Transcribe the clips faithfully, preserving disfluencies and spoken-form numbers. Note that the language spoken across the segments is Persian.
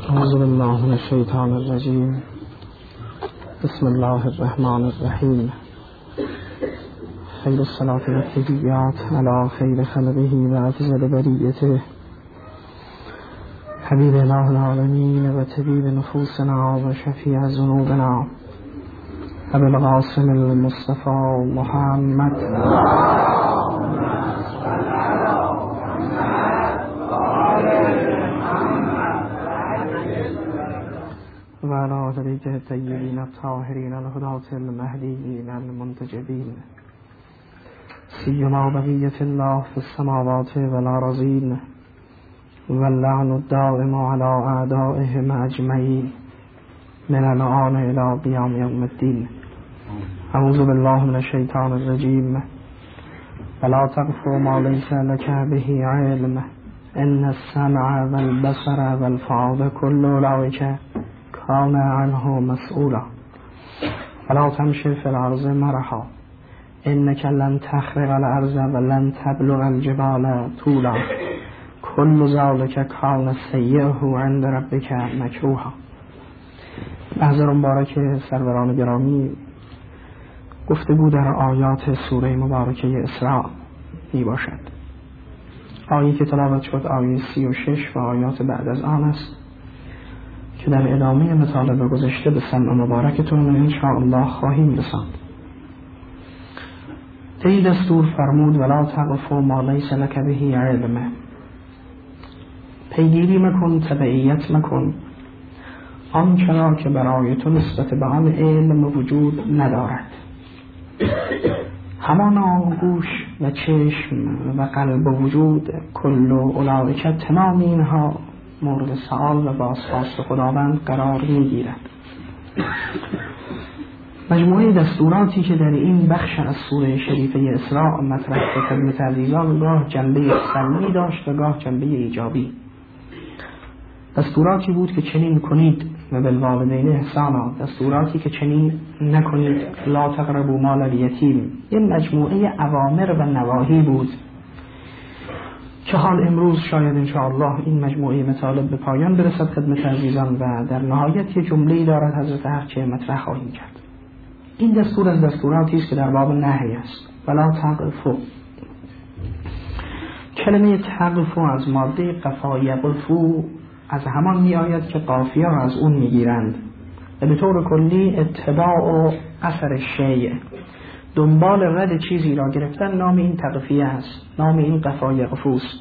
أعوذ بالله من الشيطان الرجيم. بسم الله الرحمن الرحيم. خير الصلاة والتحيات على خير خلقه وأفضل بريته حبيب الله العالمين وطبيب نفوسنا وشفيع ذنوبنا أبي القاسم المصطفى محمد وعلى آله الطيبين الطاهرين الهداة المهديين المنتجبين سيما بقية الله في السماوات والأرضين واللعن الدائم على أعدائهم أجمعين من الآن إلى قيام يوم الدين. أعوذ بالله من الشيطان الرجيم. ولا تقف ما ليس لك به علم إن السمع والبصر والفؤاد كل أولئك كان عنه مسؤولا. ولا تمشي في الأرض مرحا إنك لن تخرق الأرض ولن تبلغ الجبال طولا كل ذلك كان سیئه عند ربك مکروها. بحضر مبارک سروران گرامی، گفتگو در آیات سوره مبارکه اسراء می باشد. آیه که تلاوت شد آیه سی و شش و آیات بعد از آن است که در ادامه مطالبه گذشته به سمع مبارکتون انشاءالله خواهیم رساند. طی دستور فرمود ولا تقف ما لیس لک به علم، پیگیری مکن، تبعیت مکن آنچه که برای تو نسبت به آن علم وجود ندارد. همانا گوش و چشم و قلب و وجود کل اولئک، تمام اینها مورد سؤال و بازخواست خداوند قرار میگیرد. مجموعه دستوراتی که در این بخش از سوره شریفه اسراء مطرح به خدمت عزیزان گاه جنبه سلبی داشت و گاه جنبه ایجابی. دستوراتی بود که چنین کنید و بالوالدین احسانا، دستوراتی که چنین نکنید لا تقربوا مال الیتیم. یه مجموعه اوامر و نواهی بود که حال امروز شاید انشاءالله این مجموعه مطالب به پایان برسد خدمت عزیزان و در نهایت یه جمله‌ای دارد حضرت حق که مطرح خواهیم کرد. این دستور از دستوراتی است که در باب نهی است. ولا تقفوا، کلمه تقفوا از ماده قفا یقفو از همان می آید که قافیه را از اون می گیرند و به طور کلی اتباع و اثر شیء، دنبال رد چیزی را گرفتن، نام این تقفیه است، نام این قفا یقفوست.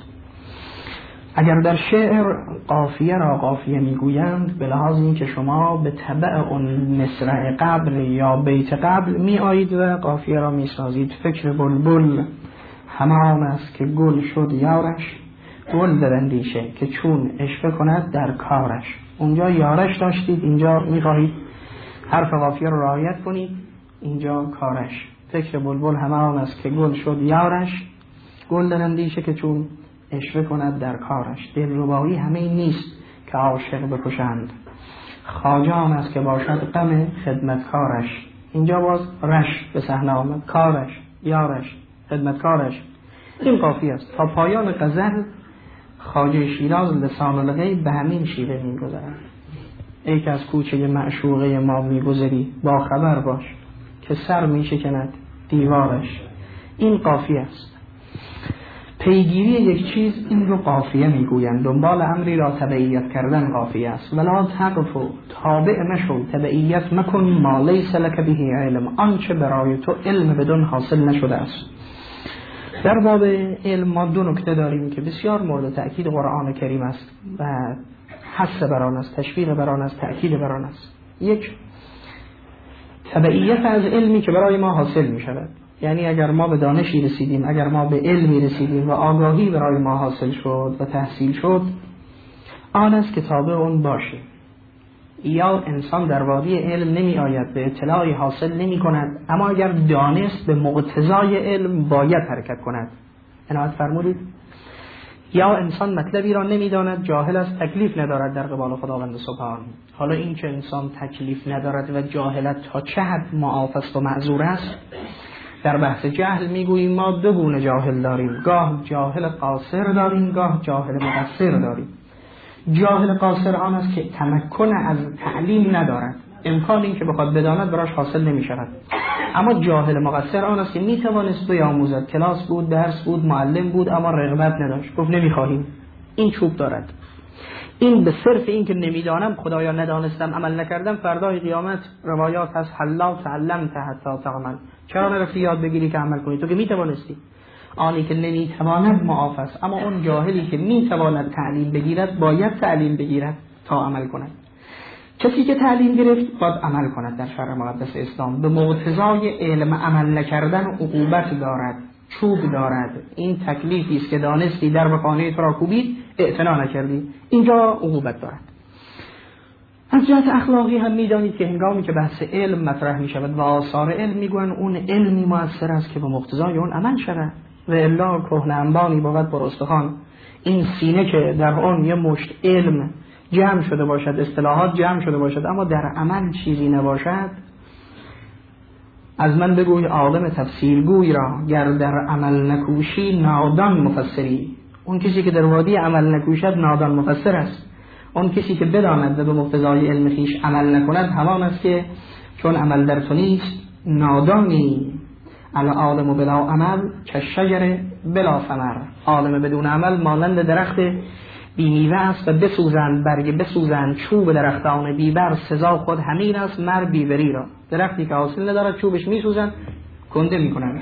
اگر در شعر قافیه را قافیه می گویند به لحاظ این که شما به تبع اون مصرع قبل یا بیت قبل می آیید و قافیه را می سازید. فکر بلبل همان است که گل شد یارش، گل در اندیشه که چون اشفه کند در کارش. اونجا یارش داشتید، اینجا میخواهید حرف قافیه رو رعایت کنید، اینجا کارش. فکر بلبل همان است که گل شد یارش، گل در اندیشه که چون اشفه کند در کارش. دلربایی همه این نیست که عاشق بکشند، خواجان است که باشد غم خدمتکارش. اینجا باز رش به صحنه آمد، کارش، یارش، خدمتکارش. این قافیه است. تا پایان غزل خواجه شیراز لسان الغیب به همین شیوه می‌گذرد. ای که از کوچه معشوقه ما می‌گذری، با خبر باش که سر می‌شکند دیوارش. این قافیه است. پیگیری یک چیز این رو قافیه میگویند، دنبال امری را تبعیت کردن قافیه است. ولا تقفوا، تابع مشو، تبعیت مکن ما لیس لک به علم، آنچه برای تو علم بدون حاصل نشده است. در باب علم ما دو نکته داریم که بسیار مورد تأکید قرآن کریم است و حث بر آن است، تشویق بر آن است، تأکید بر آن است. یک، تبعیت از علمی که برای ما حاصل می شود. یعنی اگر ما به دانشی رسیدیم، اگر ما به علمی رسیدیم و آگاهی برای ما حاصل شد و تحصیل شد، آن است که تابع اون باشیم. یا انسان در وادی علم نمی آید، به اطلاعی حاصل نمی کند، اما اگر دانست به مقتضای علم باید حرکت کند. عنایت فرمودید. یا انسان مطلبی را نمی داند، جاهل است، تکلیف ندارد در قبال خداوند سبحان. حالا این که انسان تکلیف ندارد و جاهلت تا چه حد معاف است و معذور است، در بحث جهل میگوییم ما دو گونه جاهل داریم، گاه جاهل قاصر داریم، گاه جاهل مقصر داریم. جاهل قاصر آن است که تمکن از تعلیم ندارد، امکان این که بخواد بداند براش حاصل نمی شود. اما جاهل مقصر آن است که می توانست بیاموزد، کلاس بود، درس بود، معلم بود، اما رغبت نداشت، گفت نمی خواهیم. این چوب دارد. این به صرف این که نمیدانم، خدایا ندانستم، عمل نکردم، فردای قیامت روایات هست حلا تعلمت حتی تعمل، چرا نرفتی یاد بگیری که عمل کنی؟ تو که میتوانستی. آنی که نمیتواند معاف است، اما اون جاهلی که میتواند تعلیم بگیرد باید تعلیم بگیرد تا عمل کند. کسی که تعلیم گرفت باید عمل کند. در شرع مقدس اسلام به مقتضای علم عمل نکردن عقوبت دارد، چوب دارد. این تکلیفی است که دانستی در بخانه تو را کوبید، اعتنا نکردی، اینجا عقوبت دارد. از جهت اخلاقی هم میدانید که هنگامی که بحث علم مطرح می شود و آثار علم میگوین اون علمی مؤثر است که به مقتضای اون عمل شود، و الا کهنه انبانی بود بر استخوان. این سینه که در آن یه مشت علم جمع شده باشد، اصطلاحات جمع شده باشد، اما در عمل چیزی نباشد، از من بگوی عالم تفسیرگوی را گر در عمل نکوشی نادان مفسری. اون کسی که در وادی عمل نکوشد نادان مفسر است. اون کسی که بداند و به مقتضای علم خویش عمل نکند همان است که چون عمل در تو نیست نادانی. العالم بلا عمل کالشجر بلا ثمر. عالم بدون عمل مانند درخت بی میوه است و بسوزند برگ بسوزند چوب درختان بیبر، سزا خود همین است مر بیبری را. درختی که حاصل ندارد چوبش میسوزند، کنده میکنند.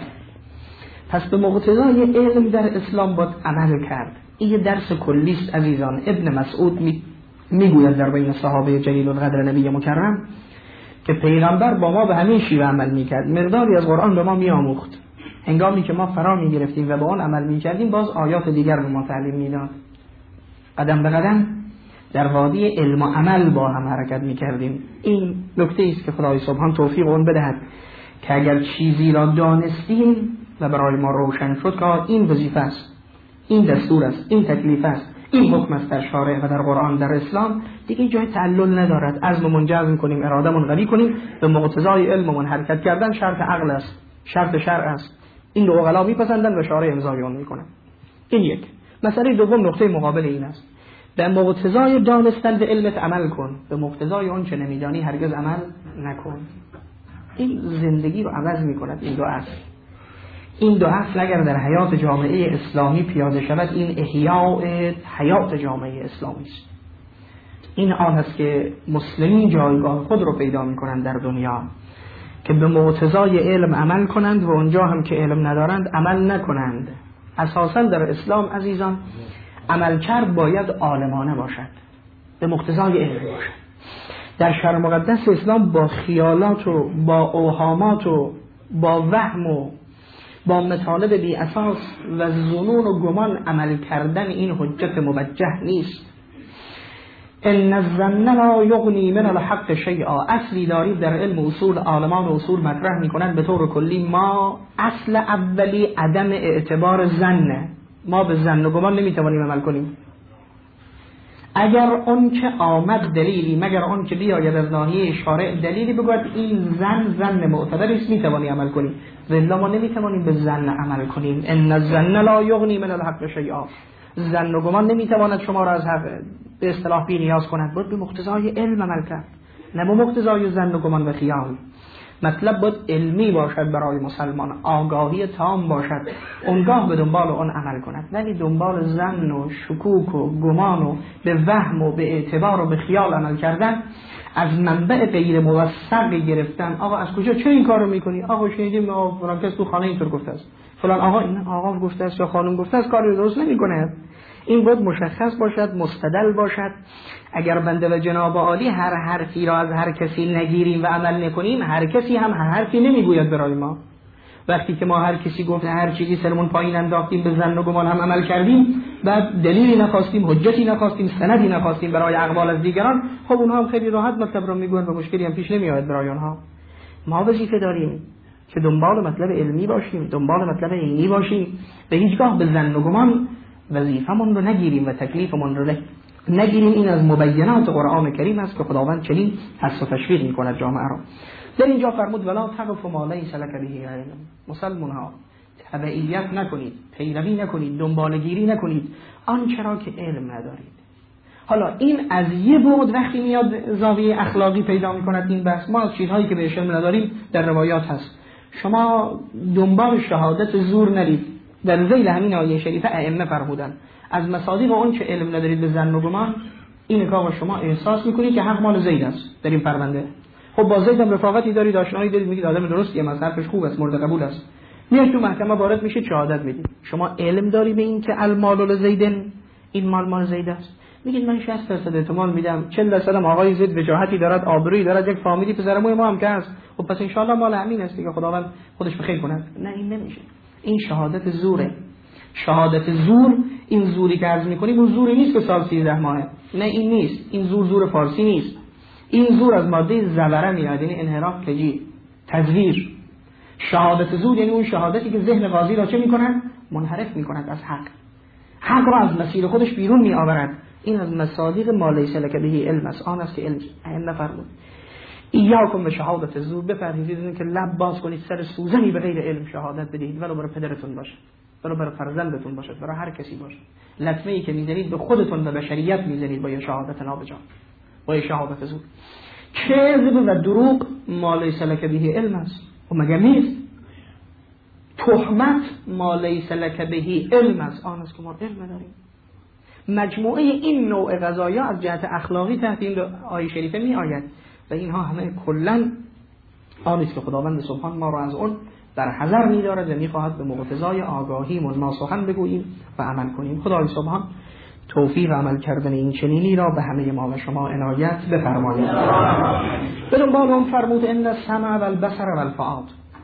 پس به مقتضای علم در اسلام باید عمل کرد. این درس کلیست عزیزان. ابن مسعود می میگوید در بین صحابه جلیل القدر نبی مکرم که پیغمبر با ما به همین شیوه عمل میکرد، مقداری از قرآن به ما میآموخت، هنگامی که ما فرا میگرفتیم و به آن عمل میکردیم باز آیات دیگر به ما تعلیم میداد. قدم به قدم در وادی علم و عمل با هم حرکت میکردیم. این نکته است که خدای سبحان توفیق اون بدهد که اگر چیزی را دانستیم و برای ما روشن شد که این وظیفه است، این دستور است، این تکلیف است، این حکم است در شارع و در قرآن در اسلام، دیگه جای تعلل ندارد. عزممون جزم کنیم، ارادهمون قوی کنیم، به مقتضای علممون حرکت کردن شرط عقل است، شرط شرع است. این دو عقلا میپسندن و شارع امضای اون میکنن. این یک. مسئله دوم نقطه مقابل این است، به مقتضای دانستن به علمت عمل کن، به مقتضای اون چه نمیدانی هرگز عمل نکن. این زندگی رو عوض میکند. این دو اصل این دو اصل اگر در حیات جامعه اسلامی پیاده شود، این احیاء حیات جامعه اسلامی است. این آن است که مسلمین جایگاه خود رو پیدا میکنند در دنیا، که به مقتضای علم عمل کنند و اونجا هم که علم ندارند عمل نکنند. اساسا در اسلام عزیزان عمل کرد باید عالمانه باشد، به مقتضای علم باشد. در شرع مقدس اسلام با خیالات و با اوهامات و با وهم و با مطالب بی اساس و ظنون و گمان عمل کردن این حجت موجه نیست. ان الظن لا یغنی من الحق شیئا. اصلی دارید در علم اصول، عالمان اصول مطرح میکنند به طور کلی ما اصل اولی عدم اعتبار ظن، ما به ظن و گمان نمیتوانیم عمل کنیم. اگر اون که آمد دلیلی، مگر اون که بیاید از ناحیه شارع دلیلی بگوید این زن زن معتبری است میتوانی عمل کنیم، ولی ما نمیتوانیم به زن عمل کنیم. ان الظن لا یغنی من الحق شیئا. زن و گمان نمیتواند شما را از حق به اصطلاح بی نیاز کند. باید به مقتضای علم عمل کرد، نه به مقتضای زن و گمان و خیال. مطلب باید علمی باشد برای مسلمان، آگاهی تام باشد، اونگاه به دنبال اون عمل کند، نه دنبال زن و شکوک و گمان و به وهم و به اعتبار و به خیال عمل کردن، از منبع غیر موثق گرفتن. آقا از کجا چه این کارو میکنی؟ آقا شنیدیم فلان کس تو خانه اینطور گفته است، فلان آقا این آقا گفته است یا خانم گفته است، کاری درست نمیکنه. این باید مشخص باشد، مستدل باشد. اگر بنده و جناب عالی هر حرفی را از هر کسی نگیریم و عمل نکنیم، هر کسی هم هر حرفی نمیگوید برای ما. وقتی که ما هر کسی گفت هر چیزی سرمون پایین انداختیم، به ظن و گمان هم عمل کردیم، بعد دلیلی نخواستیم، حجتی نخواستیم، سندی نخواستیم برای اقوال از دیگران، خب اونها هم خیلی راحت مطلب رو میگن و مشکلی هم پیش نمیاد برای اونها. ما وظیفه داریم که دنبال مطلب علمی باشیم، دنبال مطلب علمی باشیم، به هیچگاه به ظن و گمان وظیفمون رو نگیریم و تکلیفمون رو نگیریم. این از مبینات قرآن کریم است که خداوند چنین حث و تشویق میکند جامعه را. در اینجا فرمود ولا تقف ما لیس لک به علم. مسلمان ها تبعیت نکنید، پیروی نکنید، دنبالگیری نکنید آنچه را که علم ندارید. حالا این از یه بعد وقتی میاد زاویه اخلاقی پیدا میکند این بحث، ما از چیزهایی که بهش علم نداریم در روایات هست. شما دنبال شهادت زور نرید. در ذیل همین آیه شریفه ائمه فرمودن از مصادیق اون که علم ندارید به ظن و گمان، این که شما احساس میکنید که حق مال زید است در این پرونده. خب با زید هم رفاقتی دارید، آشنایی دارید، میگید آدم درستیه، مذهبش خوب است، مورد قبول است، میاد تو محکمه وارد میشید شهادت میدید. شما علم داری به این که المال لزیدن، این مال مال زید است، میگید من شصت درصد احتمال میدم، چهل درصد هم آقای زید وجاهتی دارد، آبرویی دارد، یک فامیلی پسر موی ما هم که هست، خب پس ان شاء الله مال همین است دیگه، خداوند خودش بخیر کند. نه این نمیشه، این شهادت زوره. شهادت زور، این زوری که عرض میکنیم اون زوری نیست که سال سیزده ماهه، نه این نیست، این زور زور فارسی نیست، این زور از ماده زوره میاد، یعنی انحراف کجی، تزویر. شهادت زور یعنی اون شهادتی که ذهن قاضی را چه میکند؟ منحرف میکند از حق، حق را از مسیر خودش بیرون میآورد. این از مصادیق ما لیس لک به علم است، آن است که علم علم نفرمود. ایاکم به شهادت زور، بپرهیزید که لب باز کنید سر سوزنی به غیر علم شهادت بدهید، ولو برای پدرتون باشه، ولو برای فرزندتون باشه، برای هر کسی باشه. لطمه ای که میزنید به خودتون و بشریت میزنید با یه شهادت نابجا، با یه شهادت زور. کذب و دروغ ما لیس لک به علم است، و مگر نیست؟ تهمت ما لیس لک به علم است، آن است که ما علم داریم. مجموعه این نوع قضایا از جهت اخلاقی تحت این آیه شریفه می آید و اینها همه کلن آن است که خداوند سبحان ما را از اون در حذر می دارد و می خواهد به مقتضای آگاهیمون ما سخن بگوییم و عمل کنیم. خدای سبحان توفیق عمل کردن این چنینی را به همه ما و شما عنایت بفرماید. به دنبال اون فرمود ان السمع و البصر و الفؤاد،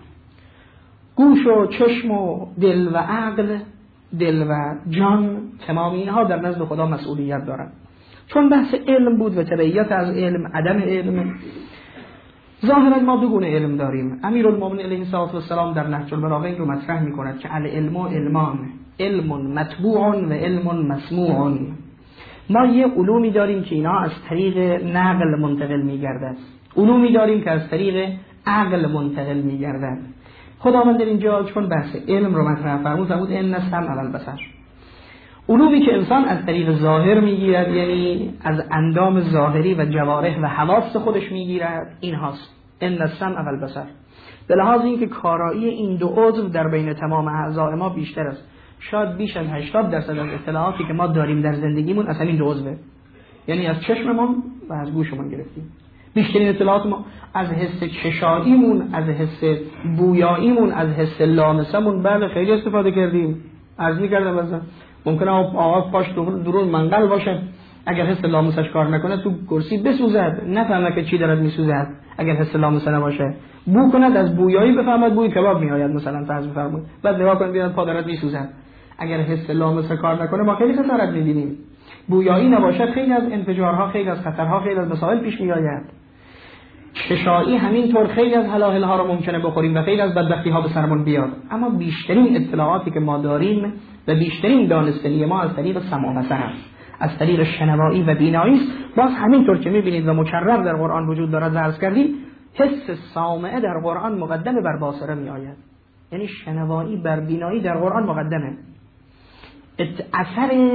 گوش و چشم و دل و عقل، دل و جان، تمام اینها در نزد خدا مسئولیت دارند. چون بحث علم بود و تبعیت از علم، عدم علم، ظاهرا ما دو گونه علم داریم. امیرالمومنین علیه السلام در نهج البلاغه رو مطرح می‌کند که العلم و علمان، علم مطبوع و علم مسموع. ما یه علومی داریم که اینا از طریق نقل منتقل می‌گردد، علومی داریم که از طریق عقل منتقل می‌گردد. خداوند در اینجا چون بحث علم رو مطرح فرمود فرمود ان السمع و البصر، علومی که انسان از طریق ظاهر میگیرد، یعنی از اندام ظاهری و جوارح و حواس خودش میگیرد، این هاست ان السمع و البصر. به لحاظ اینکه کارایی این دو عضو در بین تمام اعضاء ما بیشتر است، شاید بیش از هشتاد درصد از اطلاعاتی که ما داریم در زندگیمون از همین دو عضوه، یعنی از چشممون و از گوشمون گرفتیم. بیشترین اطلاعات ما از حس چشاییمون، از حس بویاییمون، از حس لامسمون بله خیلی استفاده کردیم. عرض می‌کردم مثلا ممکنه آقا پاش درون منقل باشه، اگر حس لامسش کار نکنه تو کرسی بسوزد، نفهمه که چی دارد میسوزد. اگر حس لامسه نباشه بو کند، از بویایی بفهمد بوی کباب میآید مثلا فرض بفرمایید، بعد نگاه کنید ببینید پا دارد میسوزد. اگر حس لامسه کار نکنه ما خیلی خسارت می‌بینیم. بویایی نباشه خیلی از انفجارها، خیلی از خطرها، خیلی از مسائل پیش میآید. چشایی همینطور خیلی از هلاهل ها رو ممکنه بخوریم و خیلی از بدبختی ها به سرمون بیاد. اما بیشترین اطلاعاتی که ما داریم و بیشترین دانستنی ما از طریق سمع و بصر است، از طریق شنوایی و بینایی است. باز همینطور که میبینید و مکرر در قرآن وجود دارد، عرض کردیم حس سامعه در قرآن مقدمه بر باصره می آید، یعنی شنوایی بر بینایی در قرآن مقدمه. اثر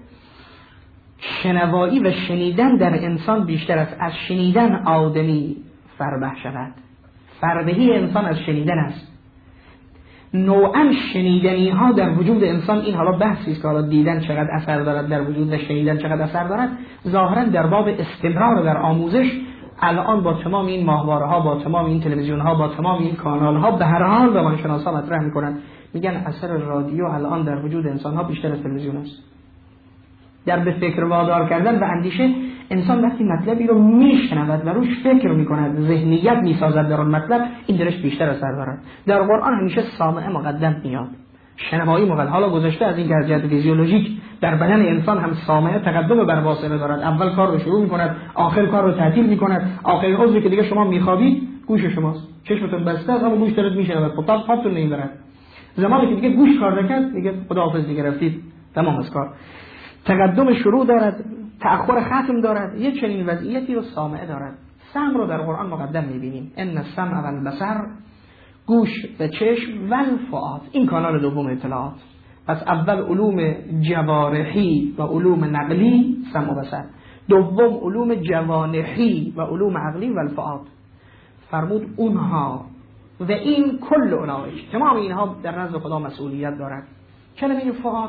شنوایی و شنیدن در انسان بیشتر است. از شنیدن آدمی فربه شود، فربهی انسان از شنیدن است. نوعا شنیدنی ها در وجود انسان، این حالا بحثی است که حالا دیدن چقدر اثر دارد در وجود و شنیدن چقدر اثر دارد، ظاهرا در باب استمرار در آموزش الان با تمام این ماهواره ها، با تمام این تلویزیون ها، با تمام این کانال ها به هر حال روانشناسا مطرح میکنن، میگن اثر رادیو الان در وجود انسان ها بیشتر از تلویزیون است. در به فکر وادار کردن و اندیشه، انسان وقتی مطلبی رو میشنود و روش فکر میکند، ذهنیت میسازد در اون مطلب، این درش بیشتر اثر دارد. در قرآن همیشه سامعه مقدم میاد، شنوایی مقدم. حالا گذشته از این که از جهت فیزیولوژیک در بدن انسان هم سامعه تقدم بر باصره دارد، اول کار رو شروع میکند، آخر کار رو تعطیل میکند. آخرین عضوی که دیگه شما میخوابید گوش شماست، چشمتون بسته است اما گوش دارد میشنود، خب خوابتون نمیبرد. زمانی که دیگه گوش کار نکرد دیگه خداحافظ، دیگه رفتید، تمام از کار. تقدم شروع دارد، تأخر ختم دارد. یه چنین وضعیتی رو سامعه دارد. سمع رو در قرآن مقدم میبینیم، ان السمع و البصر، گوش و چشم و الفؤاد، این کانال دوم اطلاعات. پس اول علوم جوارحی و علوم نقلی سمع و بصر، دوم علوم جوانحی و علوم عقلی و الفؤاد. فرمود اونها و این کل اولئک، تمام اینها در نزد خدا مسئولیت دارد. کلمه فؤاد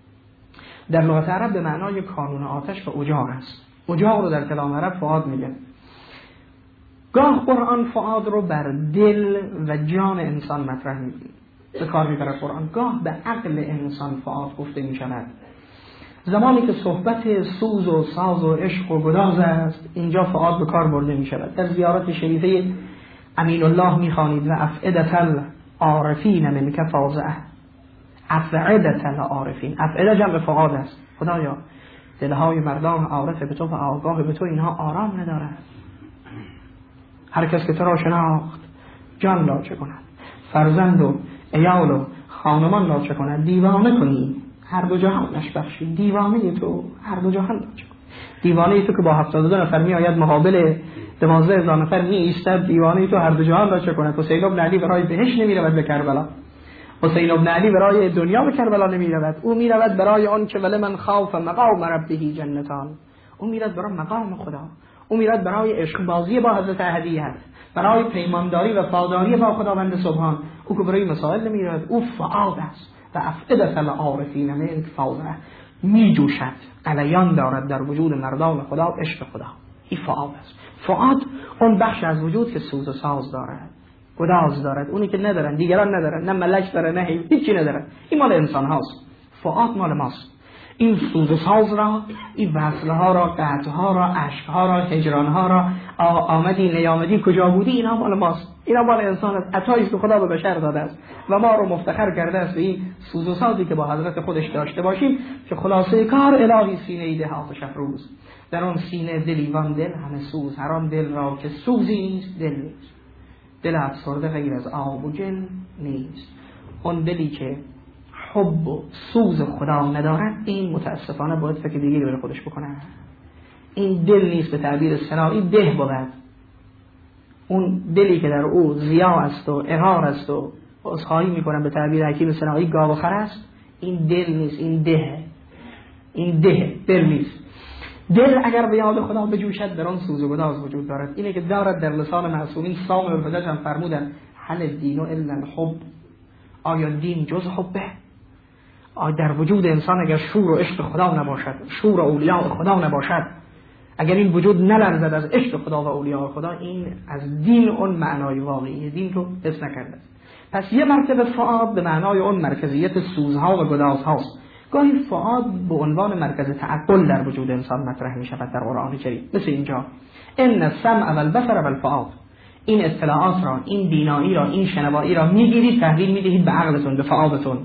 در لغت عرب به معنای کانون آتش و اجاق است. اجاق رو در کلام عرب فؤاد میگن. گاه قرآن فؤاد رو بر دل و جان انسان مطرح میگه، به کار میبره قرآن. گاه به عقل انسان فؤاد گفته میشود. زمانی که صحبت سوز و ساز و عشق و گداز است، اینجا فؤاد به کار برده میشود. در زیارت شریفه امین الله میخوانید و افئدة العارفین منک فاضعه. افئدة العارفین، افئده جمع فؤاد است. خدایا دلهای مردان عارف به تو و آگاه به تو اینها آرام ندارد. هر کس که تو را شناخت جان را چه کند، فرزند و عیال و خانمان را چه کند، دیوانه کنی هر دو جهانش بخشی. دیوانه تو هر دو جهان را چه کند، دیوانه تو که با هفتاد و دو نفر می آید مقابل دوازده هزار نفر می ایستد، دیوانه تو هر دو جهان را چه کند. حسین بن علی برای بهشت نمی رود به کربلا، حسین بن علی برای دنیا به کربلا نمی رود، او می رود برای آن که ولمن خاف مقام ربه جنتان، او می رود برای مقام خدا، او میرد برای عشق بازی با حضرت احدیت، برای پیمانداری و وفاداری با خداوند سبحان. او که برای مسائل نمیرد، او فؤاد است و افئدة العارفین منک فاضعه، می جوشد، علیان دارد در وجود مردان خدا عشق خدا. این فؤاد است. فؤاد اون بخش از وجود که سوز و ساز دارد، گداز دارد، اونی که ندارن دیگران ندارن، نه ملک داره نه هیچی ندارن، این مال انسان هاست. فؤاد مال ماست. این سوز و ساز را، این وصلها را، قطعها را، عشقها را، هجرانها را، آمدی نیامدی کجا بودی، اینا مال ماست، اینا مال انسان است. عطایی که خدا به بشر داده است و ما رو مفتخر کرده است به این سوز و سازی که با حضرت خودش داشته باشیم که خلاصه کار الهی سینه ده آتش افروز. در اون سینه دلیوان دل همه سوز، هر آن دل را که سوزی نیست دل نیست. دل افسرده غیر از آب و جل نیست. اون دلی که حب و سوز خدا ندارد، این متاسفانه باید فکر دیگه برای خودش بکنه. این دل نیست، به تعبیر صناعی ده بود. اون دلی که در او ضیا است و اقرار است و عذرخواهی میکنم به تعبیر حکیم صناعی گاو و خر است، این دل نیست، این ده، این ده، دل نیست. دل اگر به یاد خدا بجوشد در آن سوز و گداز وجود دارد. اینه که دارد در لسان معصومین سامع الفدج هم فرمودن هل الدین الا الحب، آیا دین جز حبه؟ آیا در وجود انسان اگر شور و عشق خدا نباشد، شور و اولیاء خدا نباشد، اگر این وجود نلرزد از عشق خدا و اولیاء خدا، این از دین اون معنای واقعی دین رو حس نکرده است. پس یه مرتبه فؤاد به معنای اون مرکزیت سوزها و گدازهاست. گاهی فؤاد به عنوان مرکز تعقل در وجود انسان مطرح می شود در قرآن کریم، مثل اینجا ان السمع والبصر والفؤاد. این اطلاعات را، این بینایی را، این شنوایی را میگیرید، تحویل میدهید به عقلتون، به فؤادتون.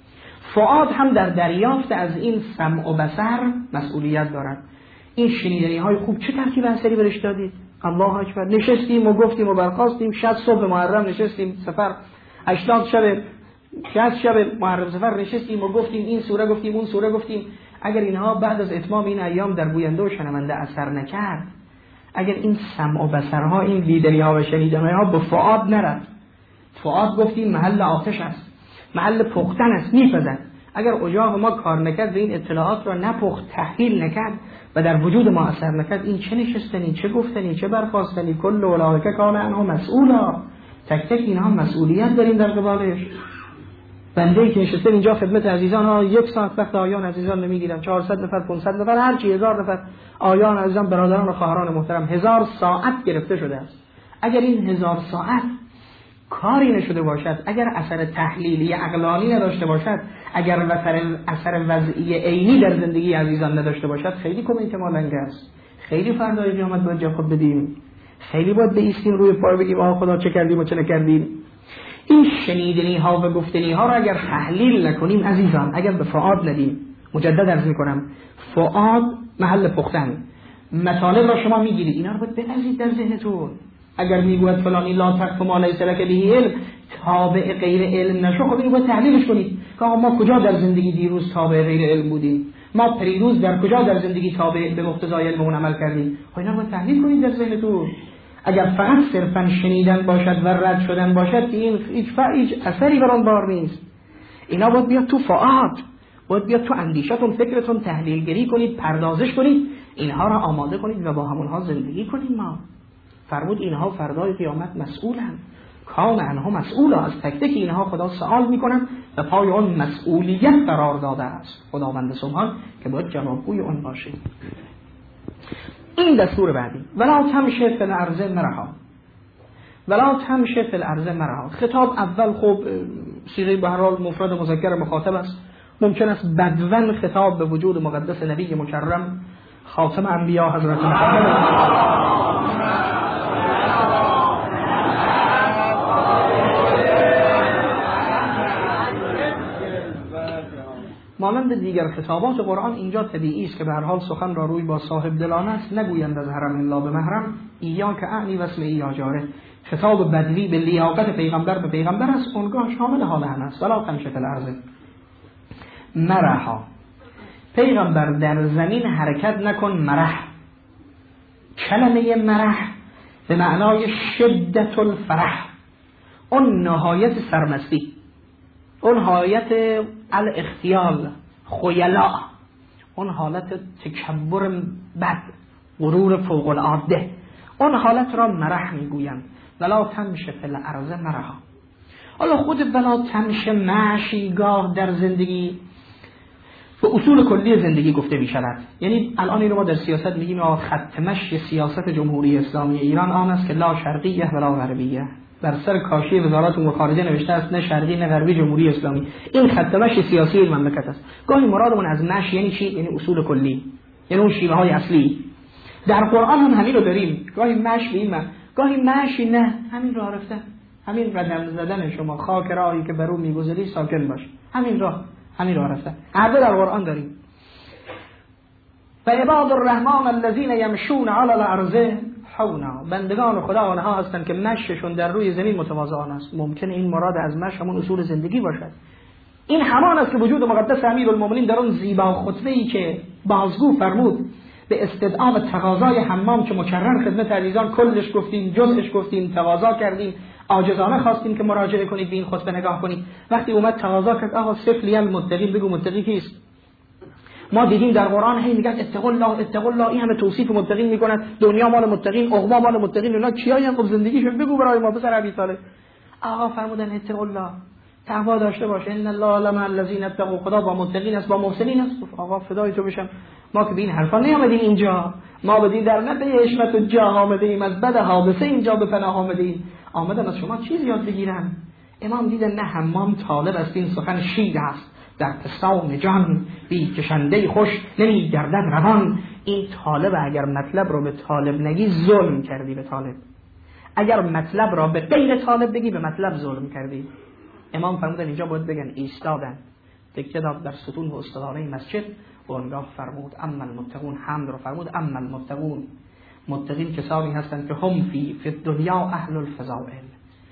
فؤاد هم در دریافت از این سمع و بصر مسئولیت دارد. این شنیدنی های خوب چه ترتیب اثری برش دادید؟ الله اکبر، نشستیم و گفتیم و برخاستیم، شب صبح محرم نشستیم سفر، هشتاد شب شصت شب محرم سفر نشستیم و گفتیم این سوره گفتیم اون سوره گفتیم. اگر اینها بعد از اتمام این ایام در گوینده و شنونده اثر نکرد، اگر این سمع و بصرها، این دیدنی ها و شنیدنی ها به فؤاد نرفت، فؤاد گفتیم محل آتش است، محل پختن است، میپزد. اگر اجاق ما کار نکرد و این اطلاعات را نپخت، تحلیل نکرد و در وجود ما اثر نکرد، این چه نشستنی، چه گفتنی، چه برخاستنی، کل اولئک کان عنه مسئولا. تک تک اینها مسئولیت داریم در قبالش. بنده‌ای که نشسته اینجا خدمت عزیزان ها، یک ساعت وقت آیان عزیزان نمیگیرن، چهارصد نفر، پانصد نفر، هر چی، هزار نفر آیان عزیزان، برادران و خواهران محترم، هزار ساعت گرفته شده است. اگر این هزار ساعت کاری نشده باشد، اگر اثر تحلیلی عقلانی نداشته باشد، اگر اثر اثر وضعی عینی در زندگی عزیزان نداشته باشد، خیلی کمیت ما لنگ است. خیلی فردای قیامت باید جواب بدیم، خیلی باید بایستیم روی پای بگیم آ خدا چه کردیم و چه نکردیم. این شنیدنی ها و گفتنی ها را اگر تحلیل نکنیم عزیزان، اگر به فؤاد ندیم، مجدد عرض میکنم، فؤاد محل پختن. مطالب را شما میگیرید، اینا رو باید بپذیرید در ذهنتون. اگر میگوید فلانی لا تقف ما لیس لک به علم، تابع غیر علم نشو، خب اینو باید تحلیلش کنید که ما کجا در زندگی دیروز تابع غیر علم بودیم، ما پریروز در کجا در زندگی تابع به مقتضای علممون عمل کردیم. خب اینا رو باید تحلیل کنید در ذهنتون. اگر فقط صرفا شنیدن باشد و رد شدن باشد، این هیچ هیچ اثری بر آن بار نیست. اینا باید بیاد تو فعاد، باید بیاد تو اندیشتون، فکرتون، تحلیلگری کنید، پردازش کنید، اینها را آماده کنید و با همونها زندگی کنید. ما فرمود اینها فردای قیامت مسئولن، کان انها مسئول، از تک تک اینها خدا سوال میکنن و پای اون مسئولیت قرار داده است خداوند سبحان که باید جوابگوی اون باشید. این دستور بعدی، ولا تمشی فی الارض مرحا، ولا تمشی فی الارض مرحا. خطاب اول خب صیغه به هر حال مفرد مذکر مخاطب است، ممکن است بدون خطاب به وجود مقدس نبی مکرم خاتم انبیا حضرت محمد مانند دیگر خطابات قرآن اینجا طبیعی است که به هر حال سخن را روی با صاحب دلانه است، نگویند از حرم الا به محرم، ایا که اعنی واسم ایا جاره. خطاب بدوی به لیاقت پیغمبر به پیغمبر است، اونگاه شامل حال هم است. ولا تمشی فی الارض مرحا، پیغمبر در زمین حرکت نکن. مرح، کلمه مرح به معنای شدت الفرح، اون نهایت سرمستی، اون حالت الاختیال، خیلاء، اون حالت تکبر بد، غرور فوق العاده، اون حالت را مرح میگویند. ولا تمشی فی الارض مرحا. حالا خود ولا تمشی مشی گاه در زندگی به اصول کلی زندگی گفته می شود. یعنی الان اینو ما در سیاست میگیم خط مشی سیاست جمهوری اسلامی ایران آن است که لا شرقیه ولا غربیه. در سر کاشی وزارت امور خارجه نوشته است نه شرقی نه غربی جمهوری اسلامی. این خط مشی سیاسی این مملکت است. گاهی مرادمون از مشی یعنی چی؟ یعنی اصول کلی، یعنی اون شیوه های اصلی. در قرآن هم همین رو داریم. گاهی مش به این من، گاهی مشی نه، همین راه رفتن، همین قدم زدن شما، خاک راهی که بر او میگذری ساکن باش، همین راه، همین راه رفتن. هر دو در قرآن داریم. و عباد الرحمن الذین یمشون علی الارض حونا، بندگان خدا آنها هستند که مشیشون در روی زمین متواضعانه است. ممکنه این مراد از مش همون اصول زندگی باشد. این همان است که وجود مقدس امیرالمومنین در اون زیبا خطبه‌ای که بازگو فرمود به استدعا و تقاضای حمام که مکرر خدمت عزیزان کلش گفتیم، جزش گفتیم، تقاضا کردیم، عاجزانه خواستیم که مراجعه کنید به این خطبه نگاه کنید. وقتی اومد تقاضا کرد آقا صفلی المتقین، بگو متقی کیست؟ ما دیدیم در قرآن هی میگن اتقوا الله اتقوا الله، این همه توصیف متقین میکنن، دنیا مال متقین، عقبا مال متقین، اونا کیایند؟ خب زندگیشون بگو برای ما پسر ابی طالب. آقا فرمودن اتقوا الله، تقوا داشته باش، ان الله لمع الذین اتقوا، خدا با متقین است، با محسنین است. آقا فدای تو بشم، ما که به این حرفا نیامدیم اینجا، ما بدین در نه به حشمت و جاه آمدیم، از بد حادثه اینجا به پناه آمدیم، آمدن از شما چیز یاد بگیرن. امام دیدن نه حمام طالب است، این سخن شیر است، در تساوم جان بی کشنده خوش نمی گردد روان. این طالب اگر مطلب رو به طالب نگی ظلم کردی به طالب، اگر مطلب را به غیر طالب بگی به مطلب ظلم کردی. امام فرمودن اینجا باید بگن ایستادن، تکیه داد در ستون و استوانه مسجد و اونگاه فرمود اما المتقون، حمد رو فرمود اما المتقون، متقین کسانی هستند که هم فی فی الدنیا اهل الفضائل.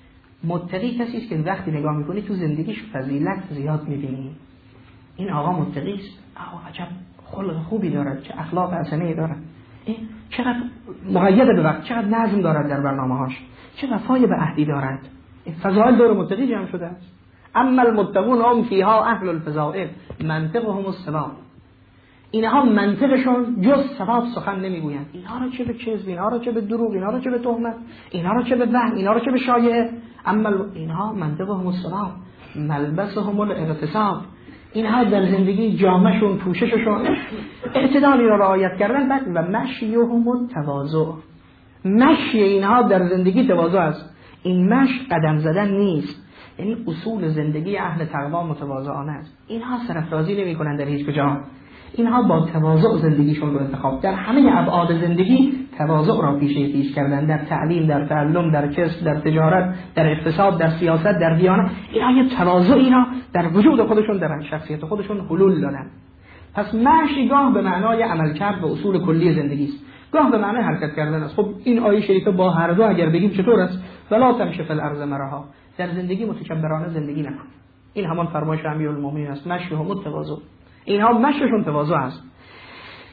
متقی کسی است که وقتی نگاه میکنی تو زندگیش فضیلت زیاد میبینی. این آقا متقی است، آقا عجب خلق خوبی دارد، چه اخلاق حسنه دارد، این چقدر مقید به وقت، چقدر نظم دارد در برنامه‌هاش، چه وفای به عهدی دارد. این فضائل دور متقی جمع شده است. اما المتقون هم فیها اهل الفضائل منطقهم الصواب. اینها منطقشون جز ثواب سخن نمیگویند. اینها را چه به کذب، اینها را چه به دروغ، اینها را چه به تهمت، اینها را چه به وهم، اینها را چه به شایعه. اما اینها منطقهم الصواب ملبسهم الاغتصاب. اینها در زندگی جامشون، پوشششون اعتدالی را رعایت کردن. بعد و مشیهم التواضع، مشی اینها در زندگی تواضع است. این مش قدم زدن نیست، یعنی اصول زندگی اهل تقوا متواضعانه است. اینها سرافرازی نمی کنند در هیچ کجا، اینها با تواضع زندگیشون رو انتخاب، در همه ابعاد زندگی تواضع را پیشه پیش کردن، در تعلیم، در تعلم، در کسب، در تجارت، در اقتصاد، در سیاست، در دیانت. اینها یه تواضعی را در وجود خودشون، در شخصیت خودشون حلول دادن. پس مشی گاه به معنای عمل کرد به اصول کلی زندگی است، گاه به معنای حرکت کردن است. خب این آیه شریفه با هر دو اگر بگیم چطور است؟ ولا تمشی فی الارض مرحا، در زندگی متکبرانه زندگی نکن. این همان فرمایش امیرالمومنین است، مشی هم تواضع. اینها مشیشون تواضع است.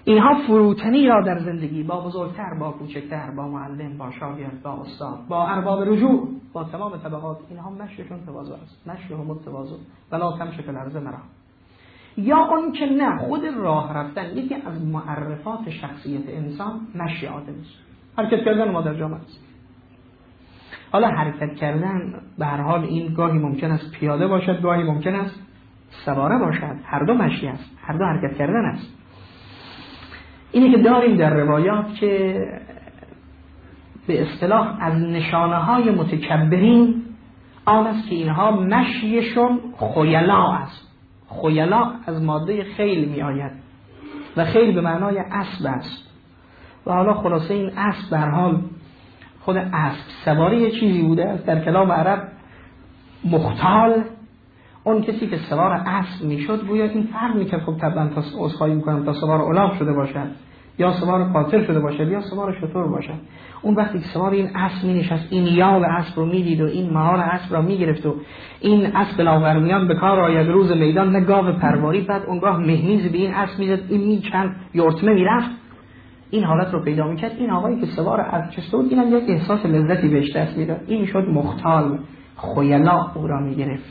اینها فروتنی را در زندگی با بزرگتر، با کوچکتر، با معلم، با شاگرد، با استاد، با ارباب رجوع، با تمام طبقات، اینها مشیشون تواضع است. مشیهم التواضع ولا تمشی فی الارض مرحا. یا اون که نه، خود راه رفتن یکی از معرفات شخصیت انسان مشی آدمی است. حرکت کردن ما در جامعه است. حالا حرکت کردن به هر حال این گاهی ممکن است پیاده باشد، گاهی ممکن است سواره باشد، هر دو مشی است، هر دو حرکت کردن است. اینی که داریم در روایات که به اصطلاح از نشانه های متکبرین آن است که اینها مشیشون خیلا است. خیلا از ماده خیل می آید و خیل به معنای اسب است. و حالا خلاصه این اسب به هر حال خود اسب سواری یه چیزی بوده است در کلام عرب. مختال اون کسی که سوار اسب میشد گویا این فرق میکرد. خب طبعا تا عذرخواهی میکنم تا سوار الاغ شده باشد یا سوار قاطر شده باشد یا سوار شتر باشد. اون وقتی که سوار این اسب می نشست، این یال اسب رو میدید و این مهار اسب رو میگرفت و این اسب لاغرمیان به کار آید روز میدان، نه گاو پرواری، بعد اونگاه مهمیز به این اسب میزد، این میچند یورتمه میرفت، این حالت رو پیدا میکرد. این آقایی که سوار اسب شده بود، این یک احساس لذتی بهش دست میداد. این میشد مختال، خیلا او را میگرفت.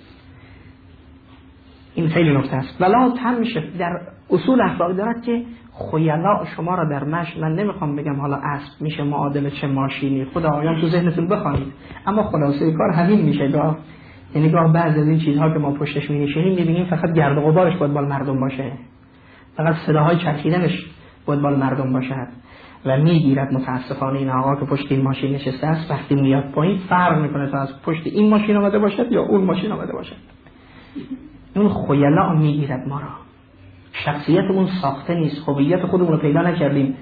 این خیلی نکته است. ولا تمشه در اصول اخلاقی دارد که خیلا شما را در مشی، من نمیخوام بگم حالا اسب میشه معادل چه ماشینی، خدا آیان تو ذهنتون بخوانید، اما خلاصه کار همین میشه. گاه یعنی گاه بعض از این چیزها که ما پشتش مینشینیم میبینیم فقط گرد و غبارش باید بال مردم باشه، فقط صداهای چرخیدنش باید بال مردم باشد و میگیرد. متاسفانه این آقا که پشت این ماشین نشسته است وقتی میاد پایین فرق میکنه تا از پشت این ماشین آمده باشد یا اون ماشین آمده باشد. اون خیلا میگیرد ما را. شخصیتمون ساخته نیست، هویت خودمون رو پیدا نکردیم.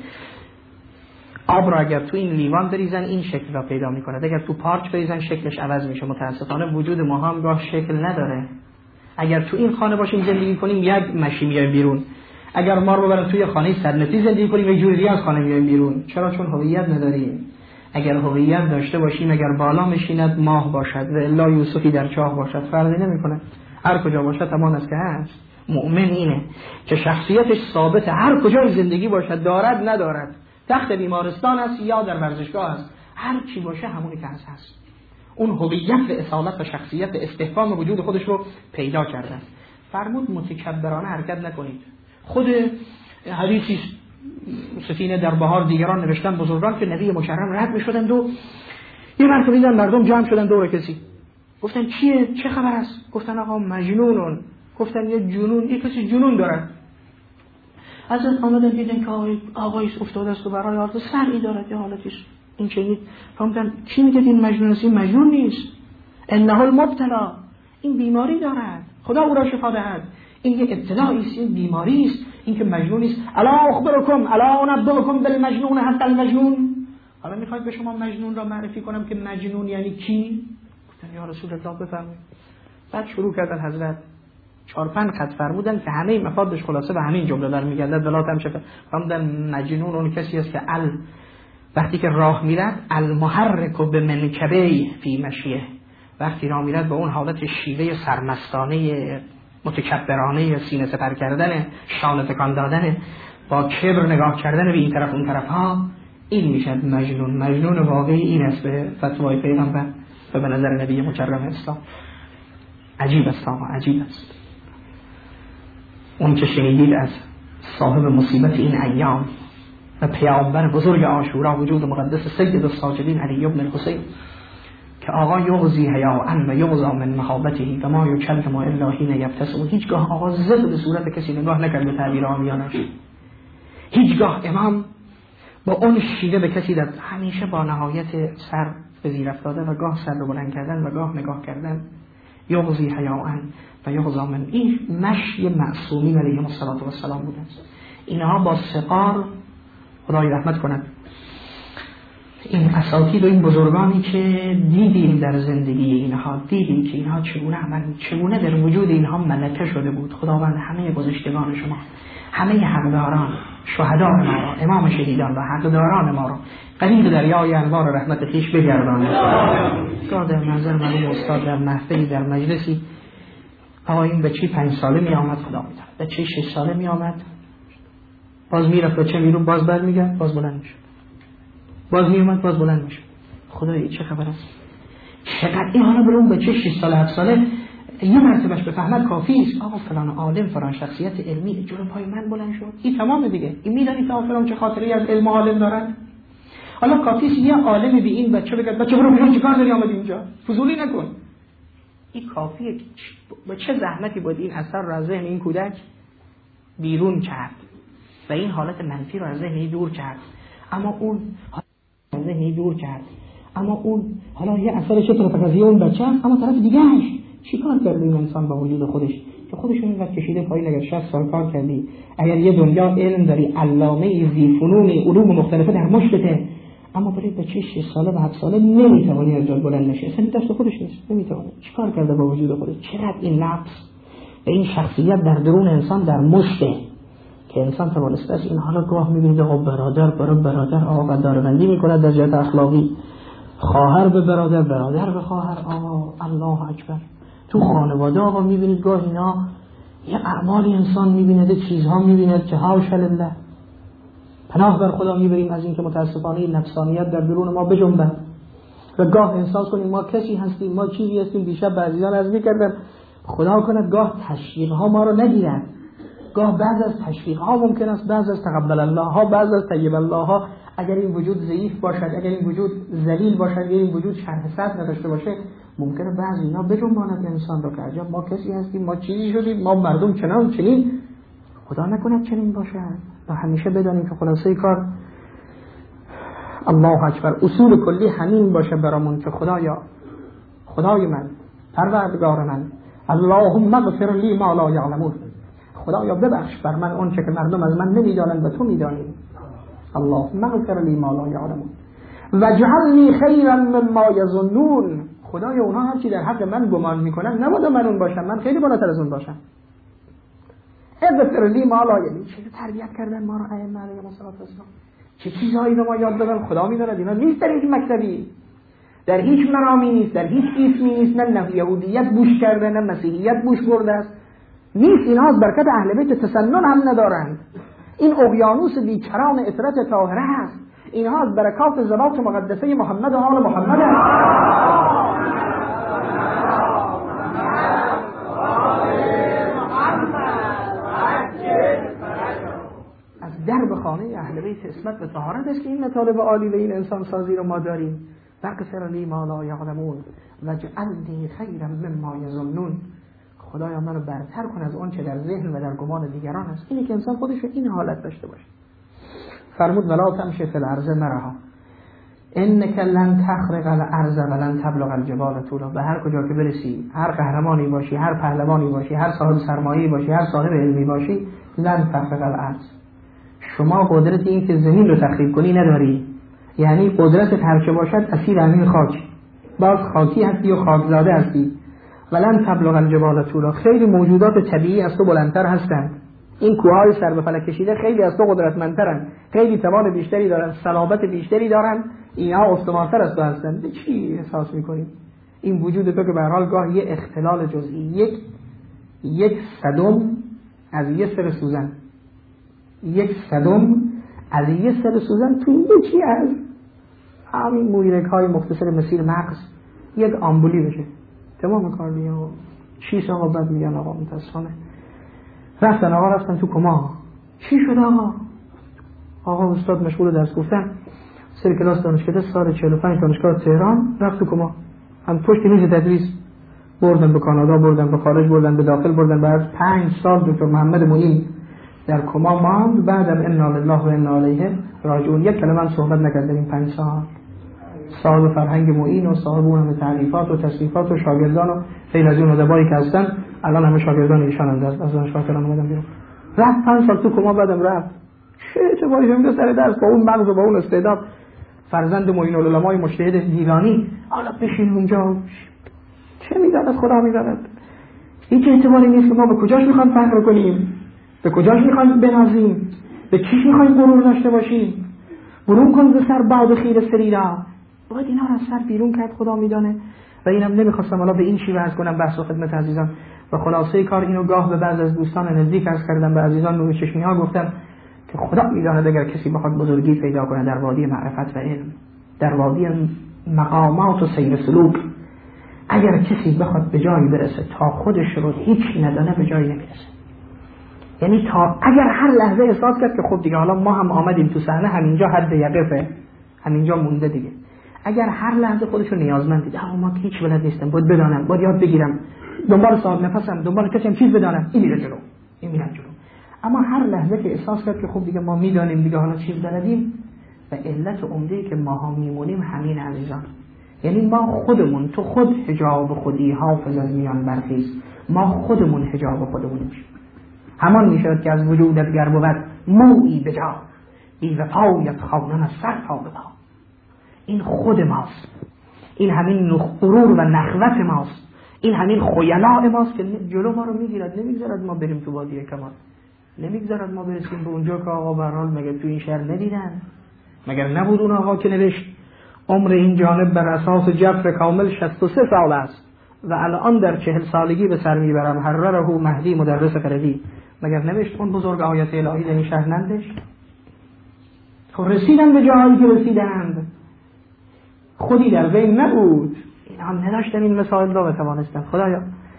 آب را اگر تو این لیوان بریزن این شکل را پیدا میکنه، اگر تو پارچ بریزن شکلش عوض میشه. متاسفانه وجود ما هم گاه شکل نداره. اگر تو این خانه باشیم زندگی کنیم یک مشی میایم بیرون، اگر ما رو ببرن توی خانه سنتی زندگی کنیم یک جوری از خانه میایم بیرون. چرا؟ چون هویت نداریم. اگر هویت داشته باشیم، اگر بالا میشیند ماه باشد و الا یوسفی در چاه باشد، فرقی نمیکنه، هر کجا باشد همان است که هست. مؤمن اینه که شخصیتش ثابت، هر کجای زندگی باشد، دارد ندارد، تخت بیمارستان است یا در ورزشگاه است، هر چی باشه همونی که هست هست. اون هویت و اصالت و شخصیت و استحکام وجود خودش رو پیدا کرده. فرمود متکبرانه حرکت نکنید. خود حدیثی سفینه در بهار دیگران نوشتن بزرگان که نبی مکرم رد می‌شدند و یه مرتبه دیدن مردم جمع شدن دور کسی. گفتن چیه؟ چه خبر است؟ گفتن آقا مجنونون. گفتن یه جنون، یه کسی جنون داره. حضرت آمدن دیدن که آقایی افتاده است و برای آرد سرعی دارد یه حالتیش. این چنید فهمدن چی میگه این مجنون است؟ این مجنون نیست، انه المبتلا، این بیماری دارد، خدا او را شفا دهد. این یه ابتلایی است، این بیماری است، این که مجنون است. الا اخبرکم الا انبئکم بالمجنون حتی المجنون. حالا میخواید به شما مجنون را معرفی کنم که مجنون یعنی کی؟ گفتن یا رسول الله بفرمایید. بعد شروع کردن حضرت چهار پنج خط فرمودن که همه مفادش خلاصه به همین جمله در میگردد. ولا تمشی. فرمودن مجنون اون کسی است که ال وقتی که راه میرد المحرک بمنکبه فی مشیه، وقتی راه میرد با اون حالت شیوه سرمستانه متکبرانه سینه سپر کردن، شانه تکان دادن، با کبر نگاه کردن به این طرف اون طرف ها، این میشد مجنون. مجنون واقعی این است به فتوای پیغمبر و به نظر نبی مکرم اسلام. عجیب است آقا، عجیب است. اون که شنیدید از صاحب مصیبت این ایام و پیامبر بزرگ عاشورا وجود مقدس سید الساجدین علی بن الحسین که آقا یغزی حیاء و یغزا من محابته و ما یکلم الا حین یبتسم. هیچگاه آقا زد به صورت کسی نگاه نکرد به تعبیر عامیانش. هیچگاه امام با اون شیوه به کسی داد، همیشه با نهایت سر به زیر افتاده و گاه سر رو بلند کردن و گاه نگاه کردن. یغزی حیاء و یغزا من، این مشی معصومین علیهم السلام بوده است. اینها با سپار، خدای رحمت کند، این اساتید و این بزرگانی که دیدیم در زندگی اینها، دیدیم که اینها چگونه عمل، چگونه در وجود اینها ملکه شده بود. خداوند همه گذشتگان شما، همه حقداران، شهداء ما را، امام شهیدان و حقداران ما را قلیل دریای انوار رحمت خویش بگرداند. گاه در منظر مرحوم استاد در محفلی در مجلسی، آقا این بچه پنج ساله می آمد، خدا می دارد، بچه شش ساله می آمد باز میرفت بچه بیرون، باز برمیگشت، باز بلند میشد، باز میومد، باز بلند میشد. خدای چه خبر است؟ چقدر این حالا برای اون بچه شش ساله هفت ساله یه مرتبهش بفهمد کافی است. آقا فلان عالم فلان شخصیت علمی جلوی پای من بلند شد، این تمام دیگه. این میدونی که فلان چه خاطری از علم عالم دارن. حالا کافی است یه عالمی به این بچه بگه بچه برو بیرون، چیکار داری آمدی اینجا؟ فضولی نکن. این کافیه. با چه زحمتی بود این اثر را از ذهن این کودک بیرون کرد و این حالت منفی رو از ذهنی دور کرد. اما اون از ذهنی دور کرد اما اون حالا یه اثر چه طرف از اون بچه اما طرف دیگهش چیکار کرده این انسان با وجود خودش که خودش اینقدر کشیده پایین؟ اگر شصت سال کار کردی، اگر یه دنیا علم داری، علامه ذی فنون علوم مختلفه در مشتته، اما برای بچه شش ساله و هفت ساله نمیتوانی از جا بلند نشه، اصلا دست خودش نیست، نمیتونه. چیکار کرده با وجود خودش؟ چقدر این نفس و این شخصیت در درون انسان در مشته که انسان توانسته است این حالا گاه میبینید آقا برادر برای برادر آقا داربندی میکنه در جهت اخلاقی، خواهر به برادر، برادر به خواهر. آقا الله اکبر. تو خانواده آقا میبینید گاه اینا یه اعمالی انسان میبینه، چیزها میبینه که حاشا لله. پناه بر خدا میبریم از این که متاسفانه نفسانیت در درون ما بجنبه و گاه احساس کنیم ما کسی هستیم، ما چیزی هستیم. دیشب بعضیان از میکردن خدا کند گاه تشویق ها ما رو نگیرن، گاه بعض از تشویق ها ممکن است، بعض از تقبل الله ها، بعض از طیب الله ها، اگر این وجود ضعیف باشد، اگر این وجود ذلیل باشد، اگر این وجود شرح صدر نداشته باشه، ممکنه بعضی اینا بجنباند انسان رو که عجب ما کسی هستیم، ما چیزی شدیم، ما مردم چنان چنین. خدا نکند چنین باشد. و همیشه بدانیم که خلاصه کار الله اکبر اصول کلی همین باشه برامون که خدایا، خدای من، پروردگار من، اللهم اغفر لی ما لا یعلمون، خدایا ببخش بر من اون چه که مردم از من نمیدانند و تو میدانی. اللهم اغفر لی ما لا یعلمون واجعلنی خیرا مما یظنون، خدایا اونها هر چی در حق من گمان میکنن نباید من اون باشم، من خیلی بالاتر از اون باشم. اغفر لی ما لا یعلمون. چه تربیت کردن ما رو ائمه علیهم السلام، چه چیزایی رو ما یاد دادن خدا میداند. اینا نیست در هیچ مکتبی، در هیچ مرامی نیست، در هیچ اسمی نیست، نه یهودیت بوش کرده نه مسیحیت بوش برده است، نیست. اینها از برکت اهل بیت تسنن هم ندارند. این اقیانوس بیکران اطرت طاهره است. اینها از برکات ذات مقدسه محمد و آل محمد است. از درب خانه اهل بیت اسمت و طهارت است که این مطالب عالی و این انسان سازی رو ما داریم. واغفر لی ما لا یعلمون واجعلنی خیرا مما یظنون، خدایا منو برتر کن از اون چه در ذهن و در گمان دیگران است. اینه که انسان خودش این حالت داشته باشه. فرمود ولا تمشی فی الارض مرحا انک لن تخرق الارض ولن تبلغ الجبال طولا. به هر کجا که برسی، هر قهرمانی باشی، هر پهلوانی باشی، هر صاحب سرمایه‌ای باشی، هر صاحب علمی باشی، لن تخرق الارض، شما قدرت این که زمین رو تخریب کنی نداری. یعنی قدرت هر چه باشد اسیر همین خاک، باز خاکی هستی و خاکزاده هستی. ولن تبلغ الجبال طولا، خیلی موجودات طبیعی از تو بلندتر هستند. این کوههای سر به فلک کشیده خیلی از تو قدرتمندترن، خیلی توان بیشتری دارن، صلابت بیشتری دارن، اینها استوارتر از تو هستن. به چی احساس میکنی؟ این وجود تو که به هر حال گاه یه اختلال جزئی، یک یک صدم از یه سر سوزن، یک صدم از یه سر سوزن تو یکی از همین مویرک های مختصر مسیر مغز یک آمبولی بشه تمام کار دیگه. چیست آقا؟ بد میگن آقا متاسفانه. رفتن آقا رفتن تو کما. چی شد آقا؟ آقا استاد مشغول درس گفتن، سر کلاس دانشکده سال چهل و پنج دانشگاه تهران، رفت تو کما. هم پشت میز تدریس بردن به کانادا، بردن به خارج، بردن به داخل، بردن بعد پنج سال دکتر محمد معین در کما ماند. بعدم انا لله و انا الیه راجعون. یک کلمه هم صحبت نکرد در این پنج سال. صاحب فرهنگ معین و صاحب اون همه تعریفات و تصریفات و شاگردان و خیلی از اون ادبایی که هستن الان همه شاگردان ایشان اند. از دانشگاه تهران اومدن بیرون. رفت پنج سال تو کما، بعدم رفت. چه اعتباری هم سر درس با اون مغز و با اون استعداد فرزند معین العلمای مجتهد گیلانی. حالا بشین اونجا چه میداند؟ خدا میداند. هیچ اعتباری نیست که ما به کجاش میخوایم فخر کنیم، به کجاش میخوایم بنازیم، به چیش میخوایم غرور داشته باشیم. برون کن ز سر باد خیر سریرا. باید اینا رو از سر بیرون کرد، خدا میدانه. و اینم نمیخواستم حالا به این شیوه عرض کنم بحث و خدمت عزیزان. و خلاصه کار اینو گاه به بعض از دوستان نزدیک عرض کردم، به عزیزان نور چشمی ها گفتم که خدا میداند اگر کسی بخواد بزرگی پیدا کنه در وادی معرفت و علم، در وادی مقامات و سیر سلوک، اگر کسی بخواد به جایی برسه تا خودش رو هیچ ندانه به جایی نمیرسه. یعنی تا اگر هر لحظه احساس کرد که خب دیگه حالا ما هم آمدیم تو صحنه، همینجا حد یقفه، همینجا مونده دیگه، اگر هر لحظه خودش رو نیازمند دید، آها ما که هیچ بلد نیستم، باید بدانم، باید یاد بگیرم، دنبال صاحب نفسم، دنبال کسی هم چیز بدانم، این میره جلو، این میره جلو. اما هر لحظه که احساس کرد که خب دیگه ما میدانیم دیگه، حالا چیز بلدیم، و علت عمده‌ای که ما ها میمونیم همین عزیزان. یعنی ما خودمون تو خود حجاب خودی حافظ از میان برخیز، ما خودمون حجاب خودمون میشیم. همان میشود که از وجودت گر بود مویی بجا، بی وفایت خوانم از سر تا به پا. این خود ماست، این همین غرور و نخوت ماست، این همین خیلاء ماست که جلو ما رو میگیرد، نمیگذارد ما بریم تو وادی کمال، نمیگذارد ما برسیم به اونجا که آقا به هر حال مگر تو این شهر ندیدن، مگر نبود اون آقا که نوشت عمر این جانب بر اساس جبر کامل شصت و سه سال است و الان در چهل سالگی به سر میبرم، حرره مهدی مدرس فردی، مگر نوشت اون بزرگ آیات الهی در این شهر نندشت؟ خب رسیدن به جایی که رسیدند، خودی در بین نبود، این هم نداشتن این مسائل را بتوانستن. خدایا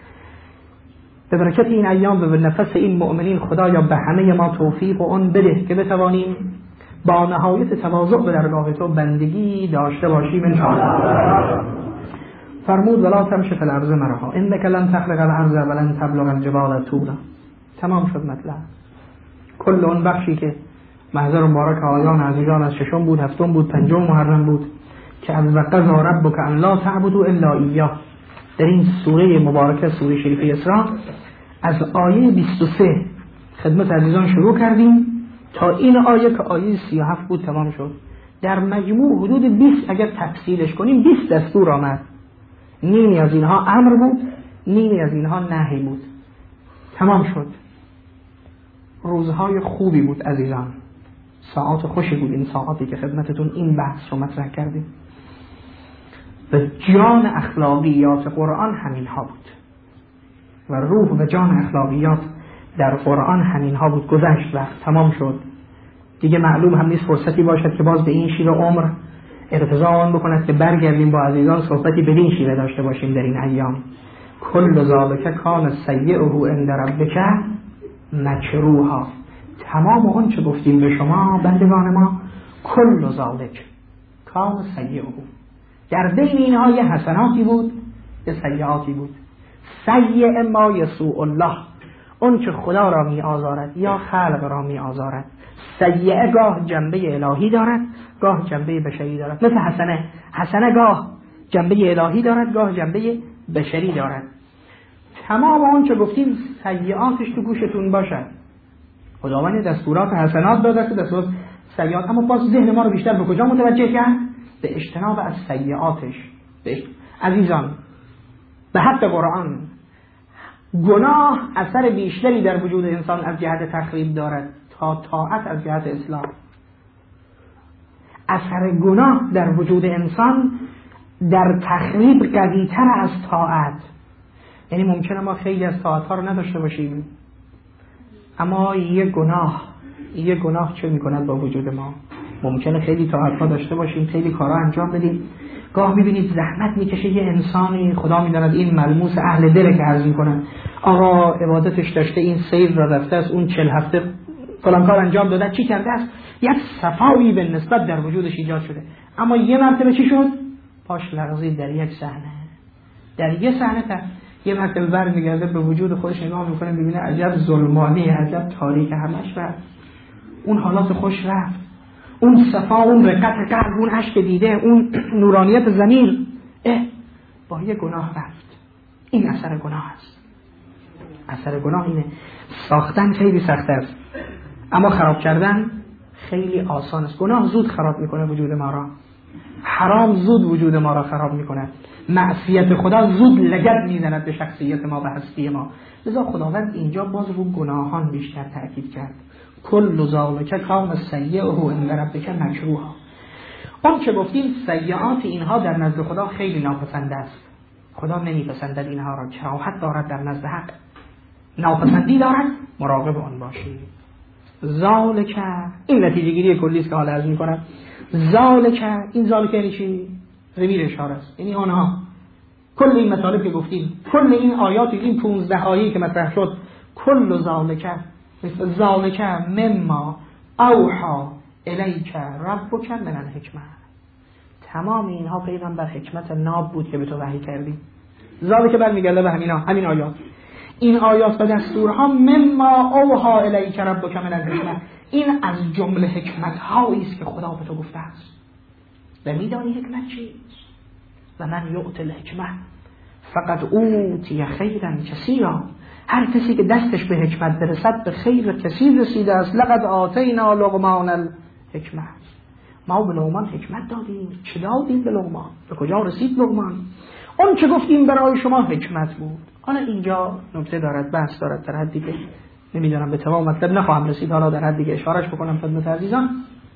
به برکت این ایام و به نفس این مؤمنین خدایا به همه ما توفیق و اون بده که بتوانیم با نهایت تواضع به درگاه تو بندگی داشته باشیم ان شاء الله. فرمود ولا تمشي في الارض مرحا انك لن تخلق الارض ولن تبلغ الجبال طولا. تمام شد مطلب. کل اون بخشی که محضر مبارک آیان عزیزان از ششم بود، هفتم بود، پنجم محرم بود که از وقضا ربک ان لا تعبدوا الا ایاه، در این سوره مبارکه سوره شریفه اسراء از آیه بیست و سه خدمت عزیزان شروع کردیم تا این آیه که آیه سی و هفت بود تمام شد. در مجموع حدود بیست اگر تفصیلش کنیم بیست دستور آمد، نیمی از اینها امر بود، نیمی از اینها نهی بود. تمام شد. روزهای خوبی بود عزیزان، ساعات خوشی بود این ساعاتی که خدمتتون این بحث رو مطرح کردیم. و جان اخلاقیات قرآن همین ها بود و روح و جان اخلاقیات در قرآن همین ها بود. گذشت وقت، تمام شد دیگه. معلوم هم نیست فرصتی باشد که باز به این شیوه عمر اقتضا آن بکند که برگردیم با عزیزان صحبتی به این شیوه داشته باشیم در این ایام. کل ذالک کان سیئه عند ربک مکروها. تمام اون چه گفتیم به شما بندگان ما، کل ذالک کان سیئه، در بین اینها یه حسناتی بود یه سیئاتی بود. سیئ ما یسوء الله، اون چه خدا را می آزارد یا خلق را می آزارد. سیئه گاه جنبه الهی دارد، گاه جنبه بشری دارد. مثل حسنه، حسنه گاه جنبه الهی دارد، گاه جنبه بشری دارد. تمام اون چه گفتیم سیئاتش تو گوشتون باشد. خداوند دستورات حسنات داده که دستورات سیئات، اما باز ذهن ما رو بیشتر به کجا متوجه کرد؟ به اجتناب از سیئاتش. عزیزان به حق قرآن گناه اثر بیشتری در وجود انسان از جهت تخریب دارد تا طاعت از جهت اصلاح. اثر گناه در وجود انسان در تخریب قوی‌تر از طاعت. یعنی ممکنه ما خیلی از طاعت ها رو نداشته باشیم، اما یه گناه یه گناه چه میکند با وجود ما؟ ممکنه خیلی طاعت ها داشته باشیم، خیلی کارا انجام بدیم، گاه میبینید زحمت میکشه یه انسانی، خدا میداند این ملموس اهل دله که عرض میکنن آقا عبادتش داشته، این سیر را رفته است، اون چل هفته فلان کار انجام داده، چی کرده است، یک صفایی به نسبت در وجودش ایجاد شده، اما یه مرتبه چی شد؟ پاش لغزید در یک صحنه، در یه صحنه تا یه مرتبه برمیگرده به وجود خودش نگاه میکنه، میبینه عجب ظلمانی، عجب تاریک، همش رفت، اون حالات خوش رفت، اون صفا، اون رقت قلب، اون عشق دیده، اون نورانیت ضمیر، اه با یه گناه رفت. این اثر گناه است. اثر گناه اینه. ساختن خیلی سخت است، اما خراب کردن خیلی آسان است. گناه زود خراب میکنه وجود ما را، حرام زود وجود ما را خراب میکنه، معصیت خدا زود لگد میزند به شخصیت ما، به هستی ما. لذا خداوند اینجا باز رو گناهان بیشتر تأکید کرد. کل ذالک کان سیئه عند ربک مکروها. اون که گفتیم سیئات اینها در نزد خدا خیلی ناپسند است. خدا نمیپسندد اینها را، کراهت دارد در نزد حق، ناپسندی دارد، مراقب آن باشید. ذالک، این نتیجه گیری کلی است که حالا عرض می‌کنم. ذالک، این ذالک یعنی چی؟ ضمیر اشاره است، یعنی آنها. کل این مطالب که گفتیم، کل این آیات، این پانزده آیه که مطرح شد، کل ذالک مثل ذالک مما اوحا الیک ربک من الحکمه، تمام اینها پیغمبر حکمت ناب بود که به تو وحی کردیم. ذالک برمیگرده به همینا، همین آیات. این آیات و دستورها مما اوحا الیک ربک من الحکمه، این از جمله حکمت هایی است که خدا به تو گفته است. و میدانی حکمت چیست؟ و من یؤت الحکمه فقط اوتی خیرا کثیرا، هر کسی که دستش به حکمت برسد به خیر کثیر رسیده است. لقد آتینا لقمان الحکمه، ما به لقمان حکمت دادیم. چه دادیم به لقمان؟ به کجا رسید لقمان؟ اون چه گفتیم برای شما حکمت بود. حالا اینجا نکته دارد، بحث دارد، در حدی که نمیدونم به تمام مطلب نخواهم رسید، حالا در حدی که اشارهش بکنم خدمت عزیزان.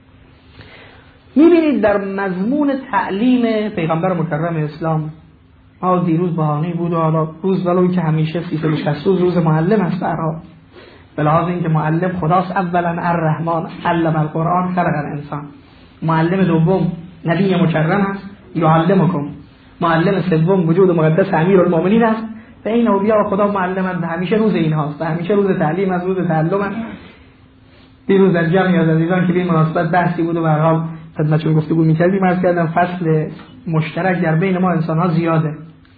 میبینید در مضمون تعلیم پیغمبر مکرم اسلام، ما دیروز بهانه‌ای بود و حالا روز ولوی که همیشه سیصد و شصت روز روز معلم است برها، به لحاظ اینکه معلم خداست. اولا الرحمن علم القرآن خلق الانسان، معلم دوم نبی مکرم است یعلمکم، معلم سوم وجود مقدس امیرالمومنین است. و این اولیاء خدا معلمند، همیشه روز اینهاست و همیشه روز تعلیم از روز تعلم است. دیروز در جمعی از عزیزان که به این مناسبت بحثی بود و به هر حال خدمتتون گفتگو می‌کردیم، عرض کردم فصل مشترک در بین ما انسان‌ها زیاده.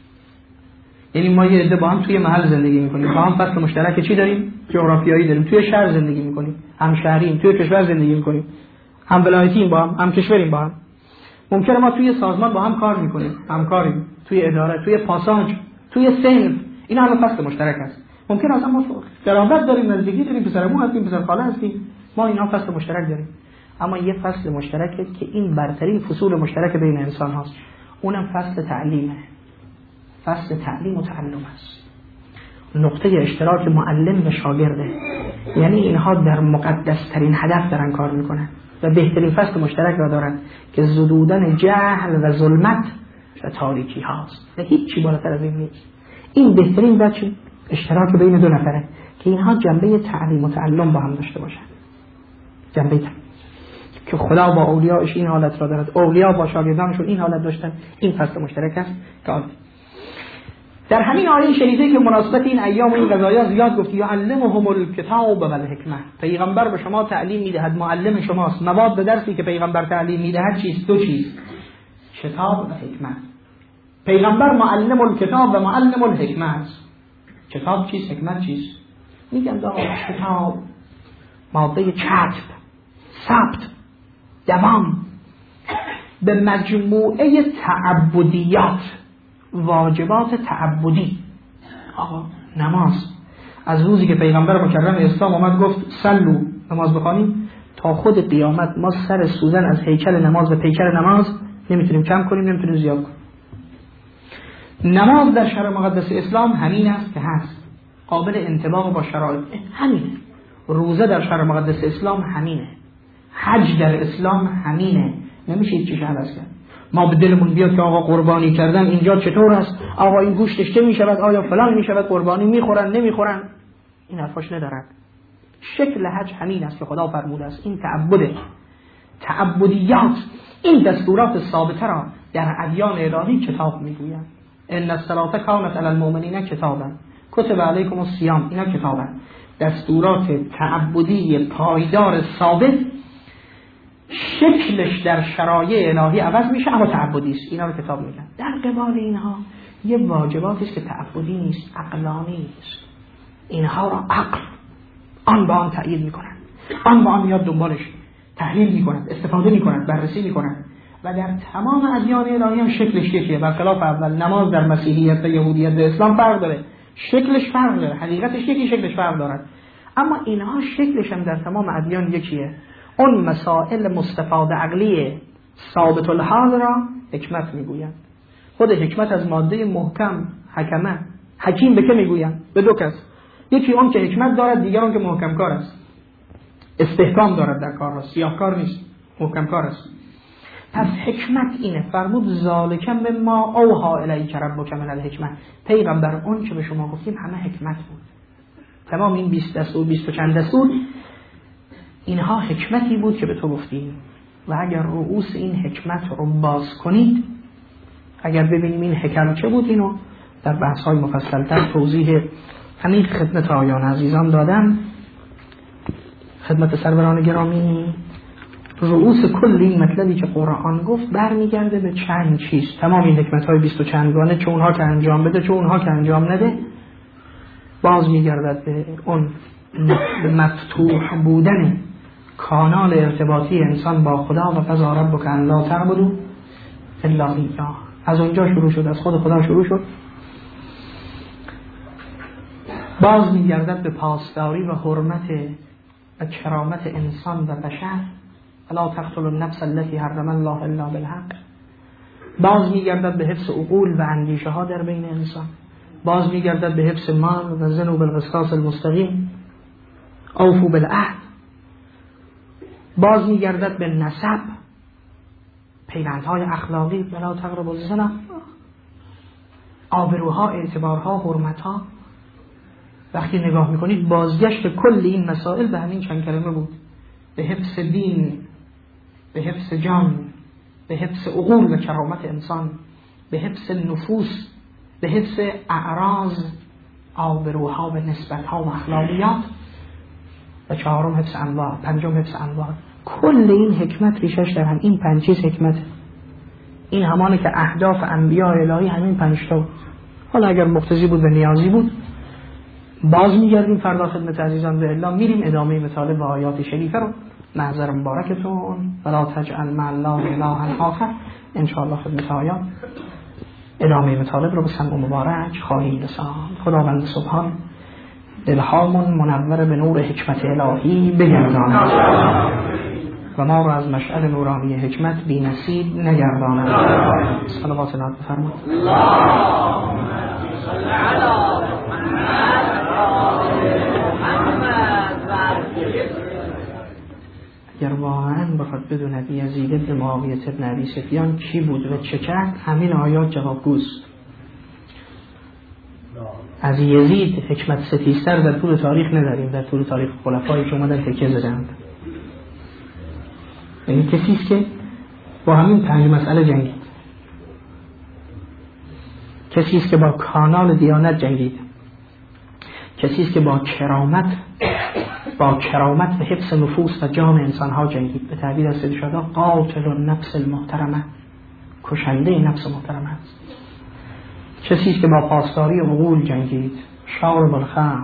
یعنی ما یه عده با هم توی محل زندگی می‌کنیم، با هم فصل مشترک چی داریم؟ جغرافیایی داریم، توی شهر زندگی می‌کنیم، هم شهریم، توی کشور زندگی می‌کنیم، هم ولایتیم با هم، هم کشوریم با هم. ممکنه ما توی سازمان با هم کار می‌کنیم، همکاریم، توی اداره، توی پاساژ، توی صنف، این همه فصل مشترک است. ممکنه اصلا ما قرابت داریم، نزدیکی داریم، پسرمون هستیم، پسر خاله هستیم، ما اینا فصل مشترک داریم. اما یه فصل مشترکه که این برترین فصول مشترک بین انسان هاست، اونم فصل تعلیمه. فصل تعلیم و تعلم است، نقطه اشتراک معلم و شاگرده. یعنی اینها در مقدس ترین هدف دارن کار میکنن و بهترین فصل مشترک را دارن که زدودن جهل و ظلمت و تاریکی هاست و هیچی بالاتر از این نیست. این بهترین بچه اشتراک بین دو نفره که اینها جنبه تعلیم و تعلم با هم داشته باشن. جنبه تعلیم که خدا با اولیاءش این حالت را دارد، اولیاء با شاگردانشون این حالت داشتن. این فصل مشترک است که در همین آیه شریفه که مناسبت این ایام و این قضایا زیاد گفت یعلمهم الکتاب و الحکمه، پیغمبر به شما تعلیم میدهد، معلم شماست. مواد درسی که پیغمبر تعلیم میدهد چیست؟ دو چیز، کتاب و حکمت. پیغمبر معلم الکتاب و معلم الحکمه است. کتاب چیست؟ حکمت چیست؟ میگن آقا کتاب ماده کتب، ثبت، دوام، به مجموعه تعبدیات، واجبات تعبدی. آقا نماز، از روزی که پیغمبر مکرم اسلام آمد گفت سلو، نماز بخوانیم، تا خود قیامت ما سر سوزن از هیکل نماز و پیکر نماز نمیتونیم کم کنیم، نمیتونیم زیاد کنیم. نماز در شرع مقدس اسلام همین است که هست، قابل انطباق با شرایط همینه. روزه در شرع مقدس اسلام همینه، حج در اسلام همینه، نمیشه هیچ چیز عوض کرد. ما به دلمون بیاد که آقا قربانی کردن اینجا چطور است، آقا این گوشتش چه میشود، آیا فلان میشود، قربانی میخورن نمیخورن، این حرفاش ندارد. شکل حج همین است که خدا فرموده است، این تعبده، تعبدیات، این دستورات ثابته را در ادیان الهی کتاب میگویند. ان الصلاه کانت علی المؤمنین کتابا کتب علیکم الصیام، اینا کتابن، دستورات تعبدی پایدار ثابت، شکلش در شرایع الهی عوض میشه اما تعبدی است. اینا رو کتاب میگن. در قبال اینها یه واجباتی است که تعبدی نیست، عقلانی است. اینها را عقل آن با آن تأیید میکنن، آن با آن میاد دنبالش تحلیل میکنند، استفاده میکنند، بررسی میکنند. و در تمام ادیان الهی هم شکلش یکیه. برخلاف اول نماز در مسیحیت و یهودیت و اسلام فرق داره، شکلش فرق داره، حقیقتش یکی، شکلش فرق دارد. اما اینها شکلش هم در تمام ادیان یکیه. اون مسائل مستفاد عقلی ثابت الحال را حکمت میگویند. خود حکمت از ماده محکم، حکمه، حکیم به که میگویند؟ به دو کس. یکی اون که حکمت دارد، دیگر اون که محکم کار است، استحکام دارد در کار را، سیاه کار نیست، محکم کار است. پس حکمت اینه، فرمود ذالک مما اوحی الیک ربک من الحکمه، پیغمبر اون که به شما گفتیم همه حکمت بود. تمام این بیست دستور، بیست و چند دستور اینها حکمتی بود که به تو گفتیم و اگر رؤوس این حکمت رو باز کنید، اگر ببینیم این حکم چه بود، اینو در بحث های مفصل‌تر توضیح همین خدمت آیان عزیزان دادم، خدمت سروران گرامی. رؤوس کل این مطلبی که قرآن گفت برمیگرده به چند چیز. تمام این حکمت های بیست و چندگانه، چه اونها که انجام بده چه اونها که انجام نده، باز میگردد به اون مفتوح بودن کانال ارتباطی انسان با خدا و قضا ربک ان لا تعبدوا الا ایاه. از اونجا شروع شد، از خود خدا شروع شد. باز میگردد به پاسداری و حرمت و کرامت انسان و بشر، الا تقتلوا النفس التي حرم الله الا بالحق. باز میگردد به حفظ عقول و اندیشه ها در بین انسان. باز میگردد به حفظ مال و زنوا بالقسطاس المستقیم، اوفوا بالعهد. باز میگردد به نسب، پیوندهای اخلاقی، ولا تقربوا الزنا، آبروها، اعتبارها، حرمتها. وقتی نگاه میکنید بازگشت کل این مسائل به همین چند کلمه بود: به حفظ دین، به حفظ جان، به حفظ عقول و کرامت انسان، به حفظ نفوس، به حفظ اعراض، آبروها و نسبتها و اخلاقیات، و چهارم حفظ انوار، پنجم حفظ انوار. کل این حکمت ریشش در هم این پنج چیز حکمت. این همانه که اهداف انبیاء الهی همین پنج تا. حالا اگر مقتضی بود و نیازی بود باز میگردیم فردا خدمت عزیزان، به الا میریم ادامه مطالب و آیات شریفه رو. محضر مبارکتون ولا تجعل مع الله الها آخر. ان شاء الله خدمت آیات ادامه مطالب رو به سمع مبارک خواهیم رساند. خداوند سبحان دلهامون منور به نور حکمت الهی بگرداند و ما را از مشعل نورانی حکمت بی نصیب نگرداند. صلوات الله بفرمایید. اللهم صل علی اگر واقعا بخواد بدوند یزید بن معاویه بن ابی سفیان کی بود و چه کرد، همین آیات جوابگوست. از یزید حکمت ستیزتر در طول تاریخ نداریم، در طول تاریخ خلفایی که اومدن تکیه زدند. یعنی کسی است که با همین پنج مسئله جنگید، کسی است که با کانال دیانت جنگید، کسی است که با کرامت با کرامت و حفظ نفوس و جان انسانها جنگید. به تعبیر از سید شهدا قاتل النفس المحترمه، کشنده نفس محترمه است. کسی است که با پاسداری عقول جنگید، شارب الخمر،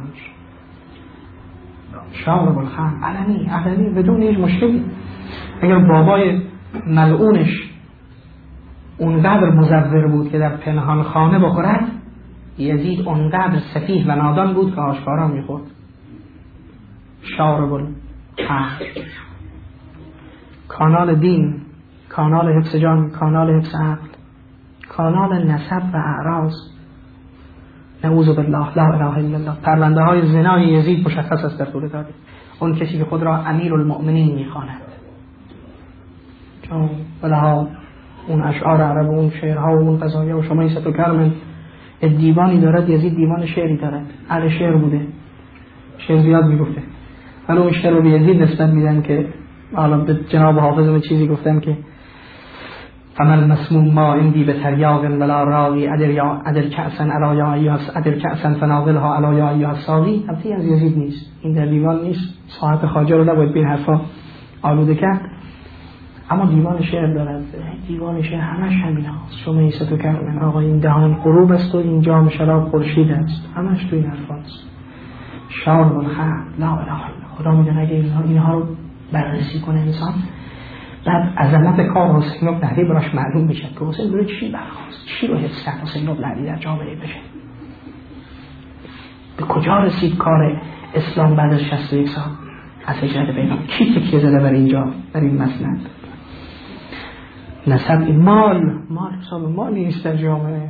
شارب الخمر، علنی علنی بدون هیچ مشکلی. اگر بابای ملعونش اونقدر مزور بود که در پنهان خانه بخورد، یزید اونقدر سفیه و نادان بود که آشکارا میخورد. شارب الخمر. کانال دین، کانال حفظ جان، کانال حفظ عقل، کانال نسب و اعراض. نعوذ بالله، لا اله الا الله. پرونده های زنای یزید مشخص است در طول تاریخ. اون کسی که خود را امیر المؤمنین میخواند، چون بلها اون اشعار عرب و اون شعرها و اون قضایا و شمیست و کرم دیوانی دارد، یزید دیوان شعری دارد، اهل شعر بوده، شعر زیاد میگفته. ولی اون شعر رو به یزید نسبت میدن که حالا به جناب حافظم چیزی گفتم که فمن مسموم ما اندی به تریاق ولا راقی ادر یا ادر کأسن علا یا ایها ادر کأسن فناولها علا یا ایها الساقی. البته از یزید نیست، این در دیوان نیست، ساعت خواجه رو نباید به این حرفا آلوده کرد. اما دیوان شعر دارد، دیوان شعر همش همین هاست. شما ایستو کردن آقا این دهان غروب است و این جام شراب خورشید است، همش تو این حرفاست. شارب الخمر، لا اله الا. خدا میدونه اگه اینها, اینها رو بررسی کنه انسان، بعد عظمت کار حسین بن علی براش معلوم میشه که حسین برای چی برخواست، چی رو حفظ کرد حسین بن علی در جامعه بشه، به کجا رسید کار اسلام بعد از شصت و یک سال از هجرت پیغمبر. کی تکیه زده بر اینجا، بر این مسند؟ نسب، مال، مال حساب مال نیست در جامعه،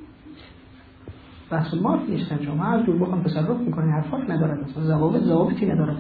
بحث مال نیست در جامعه. هر جور بخوام تصرف میکنه حرفات ندارد، ضوابط ضوابطی ندارد.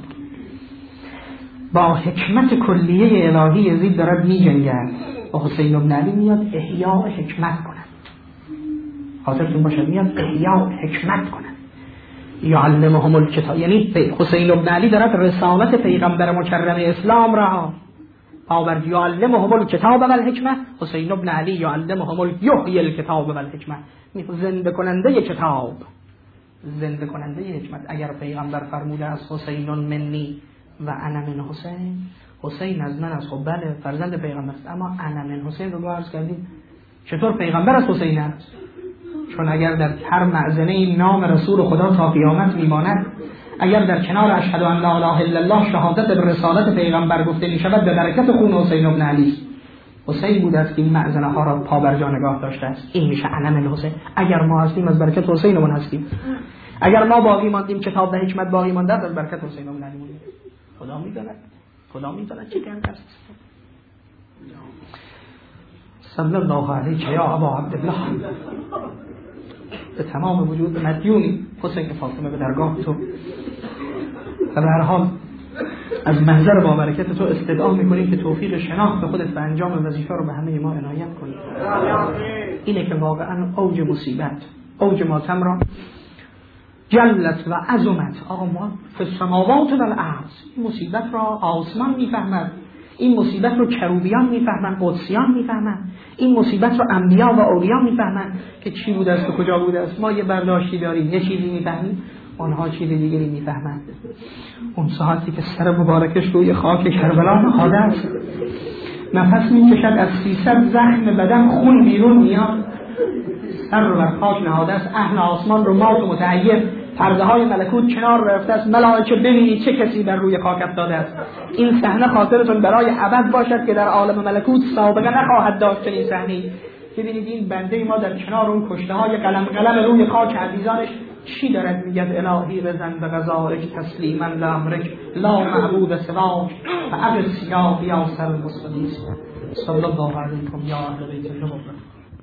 با حکمت کلیه الهی یزید دارد می جنگد و حسین بن علی میاد احیاء حکمت کند. خاطرتون باشه میاد احیاء حکمت کند. یعلمهم الکتاب، یعنی حسین بن علی دارد رسالت پیغمبر مکرم اسلام را آورد. یعلمهم الکتاب و الحکمه، حسین بن علی یعلمهم یحیی الکتاب و الحکمه، زنده کننده کتاب، زنده کننده حکمت. اگر پیغمبر فرموده از حسین منی و انا من حسین، حسین از من است، خب بله فرزند پیغمبر است، اما انا من حسین رو عرض کردیم چطور پیغمبر از حسین است؟ چون اگر در هر معزنه این نام رسول خدا تا قیامت میماند، اگر در کنار اشهد ان لا اله الا الله شهادت به رسالت پیغمبر گفته می شود، به برکت خون حسین بن علی، حسین بوده است که این معزنه ها را پا بر جا نگاه داشته است. این میشه علم الحسین. اگر ما هستیم از برکت حسین من هستیم، اگر ما باقی ماندیم کتاب و حکمت باقی مانده از برکت حسین بن علی مونده. خدا میداند، خدا میداند چه کرده است. صلی الله علیه یا ابا عبدالله. به تمام وجود مدیونی حسین فاطمه به درگاه تو، و به هر حال از محضر با برکت تو استدعا میکنیم که توفیق شناخت خودت و انجام وظیفه رو به همه ما عنایت کنی. اینه که واقعا اوج مصیبت، اوج ماتم را جلت و عظمت، آقا ما فی السماوات و الارض، این مصیبت را آسمان میفهمد، این مصیبت رو کروبیان میفهمن، قدسیان میفهمن، این مصیبت رو انبیا و اولیا میفهمن که چی بوده است و کجا بوده است. ما یه برداشتی داریم، یه چیزی میفهمیم، اونها چیز دیگری میفهمند. اون ساعتی که سر مبارکش روی خاک کربلا نهاده است، نفس میکشد، از سیصد زخم بدن خون بیرون میاد، سر رو بر خاک نهاده است، اهل آسمان رو مات و متعیب، پرده های ملکوت کنار رفته است، ملائکه ببینید چه کسی بر روی خاک افتاده است. این صحنه خاطرتون برای ابد باشد که در عالم ملکوت سابقه نخواهد داشت چنین صحنه‌ای. ببینید این بنده ما در کنار اون کشته های قلم قلم روی خاک عزیزانش چی دارد میگه؟ الهی بزن به قضایک تسلیما لامرک لا معبود سواک و عقل سیاه یا سر المسلمین. صلی الله علیکم یا اهل بیت النبوة.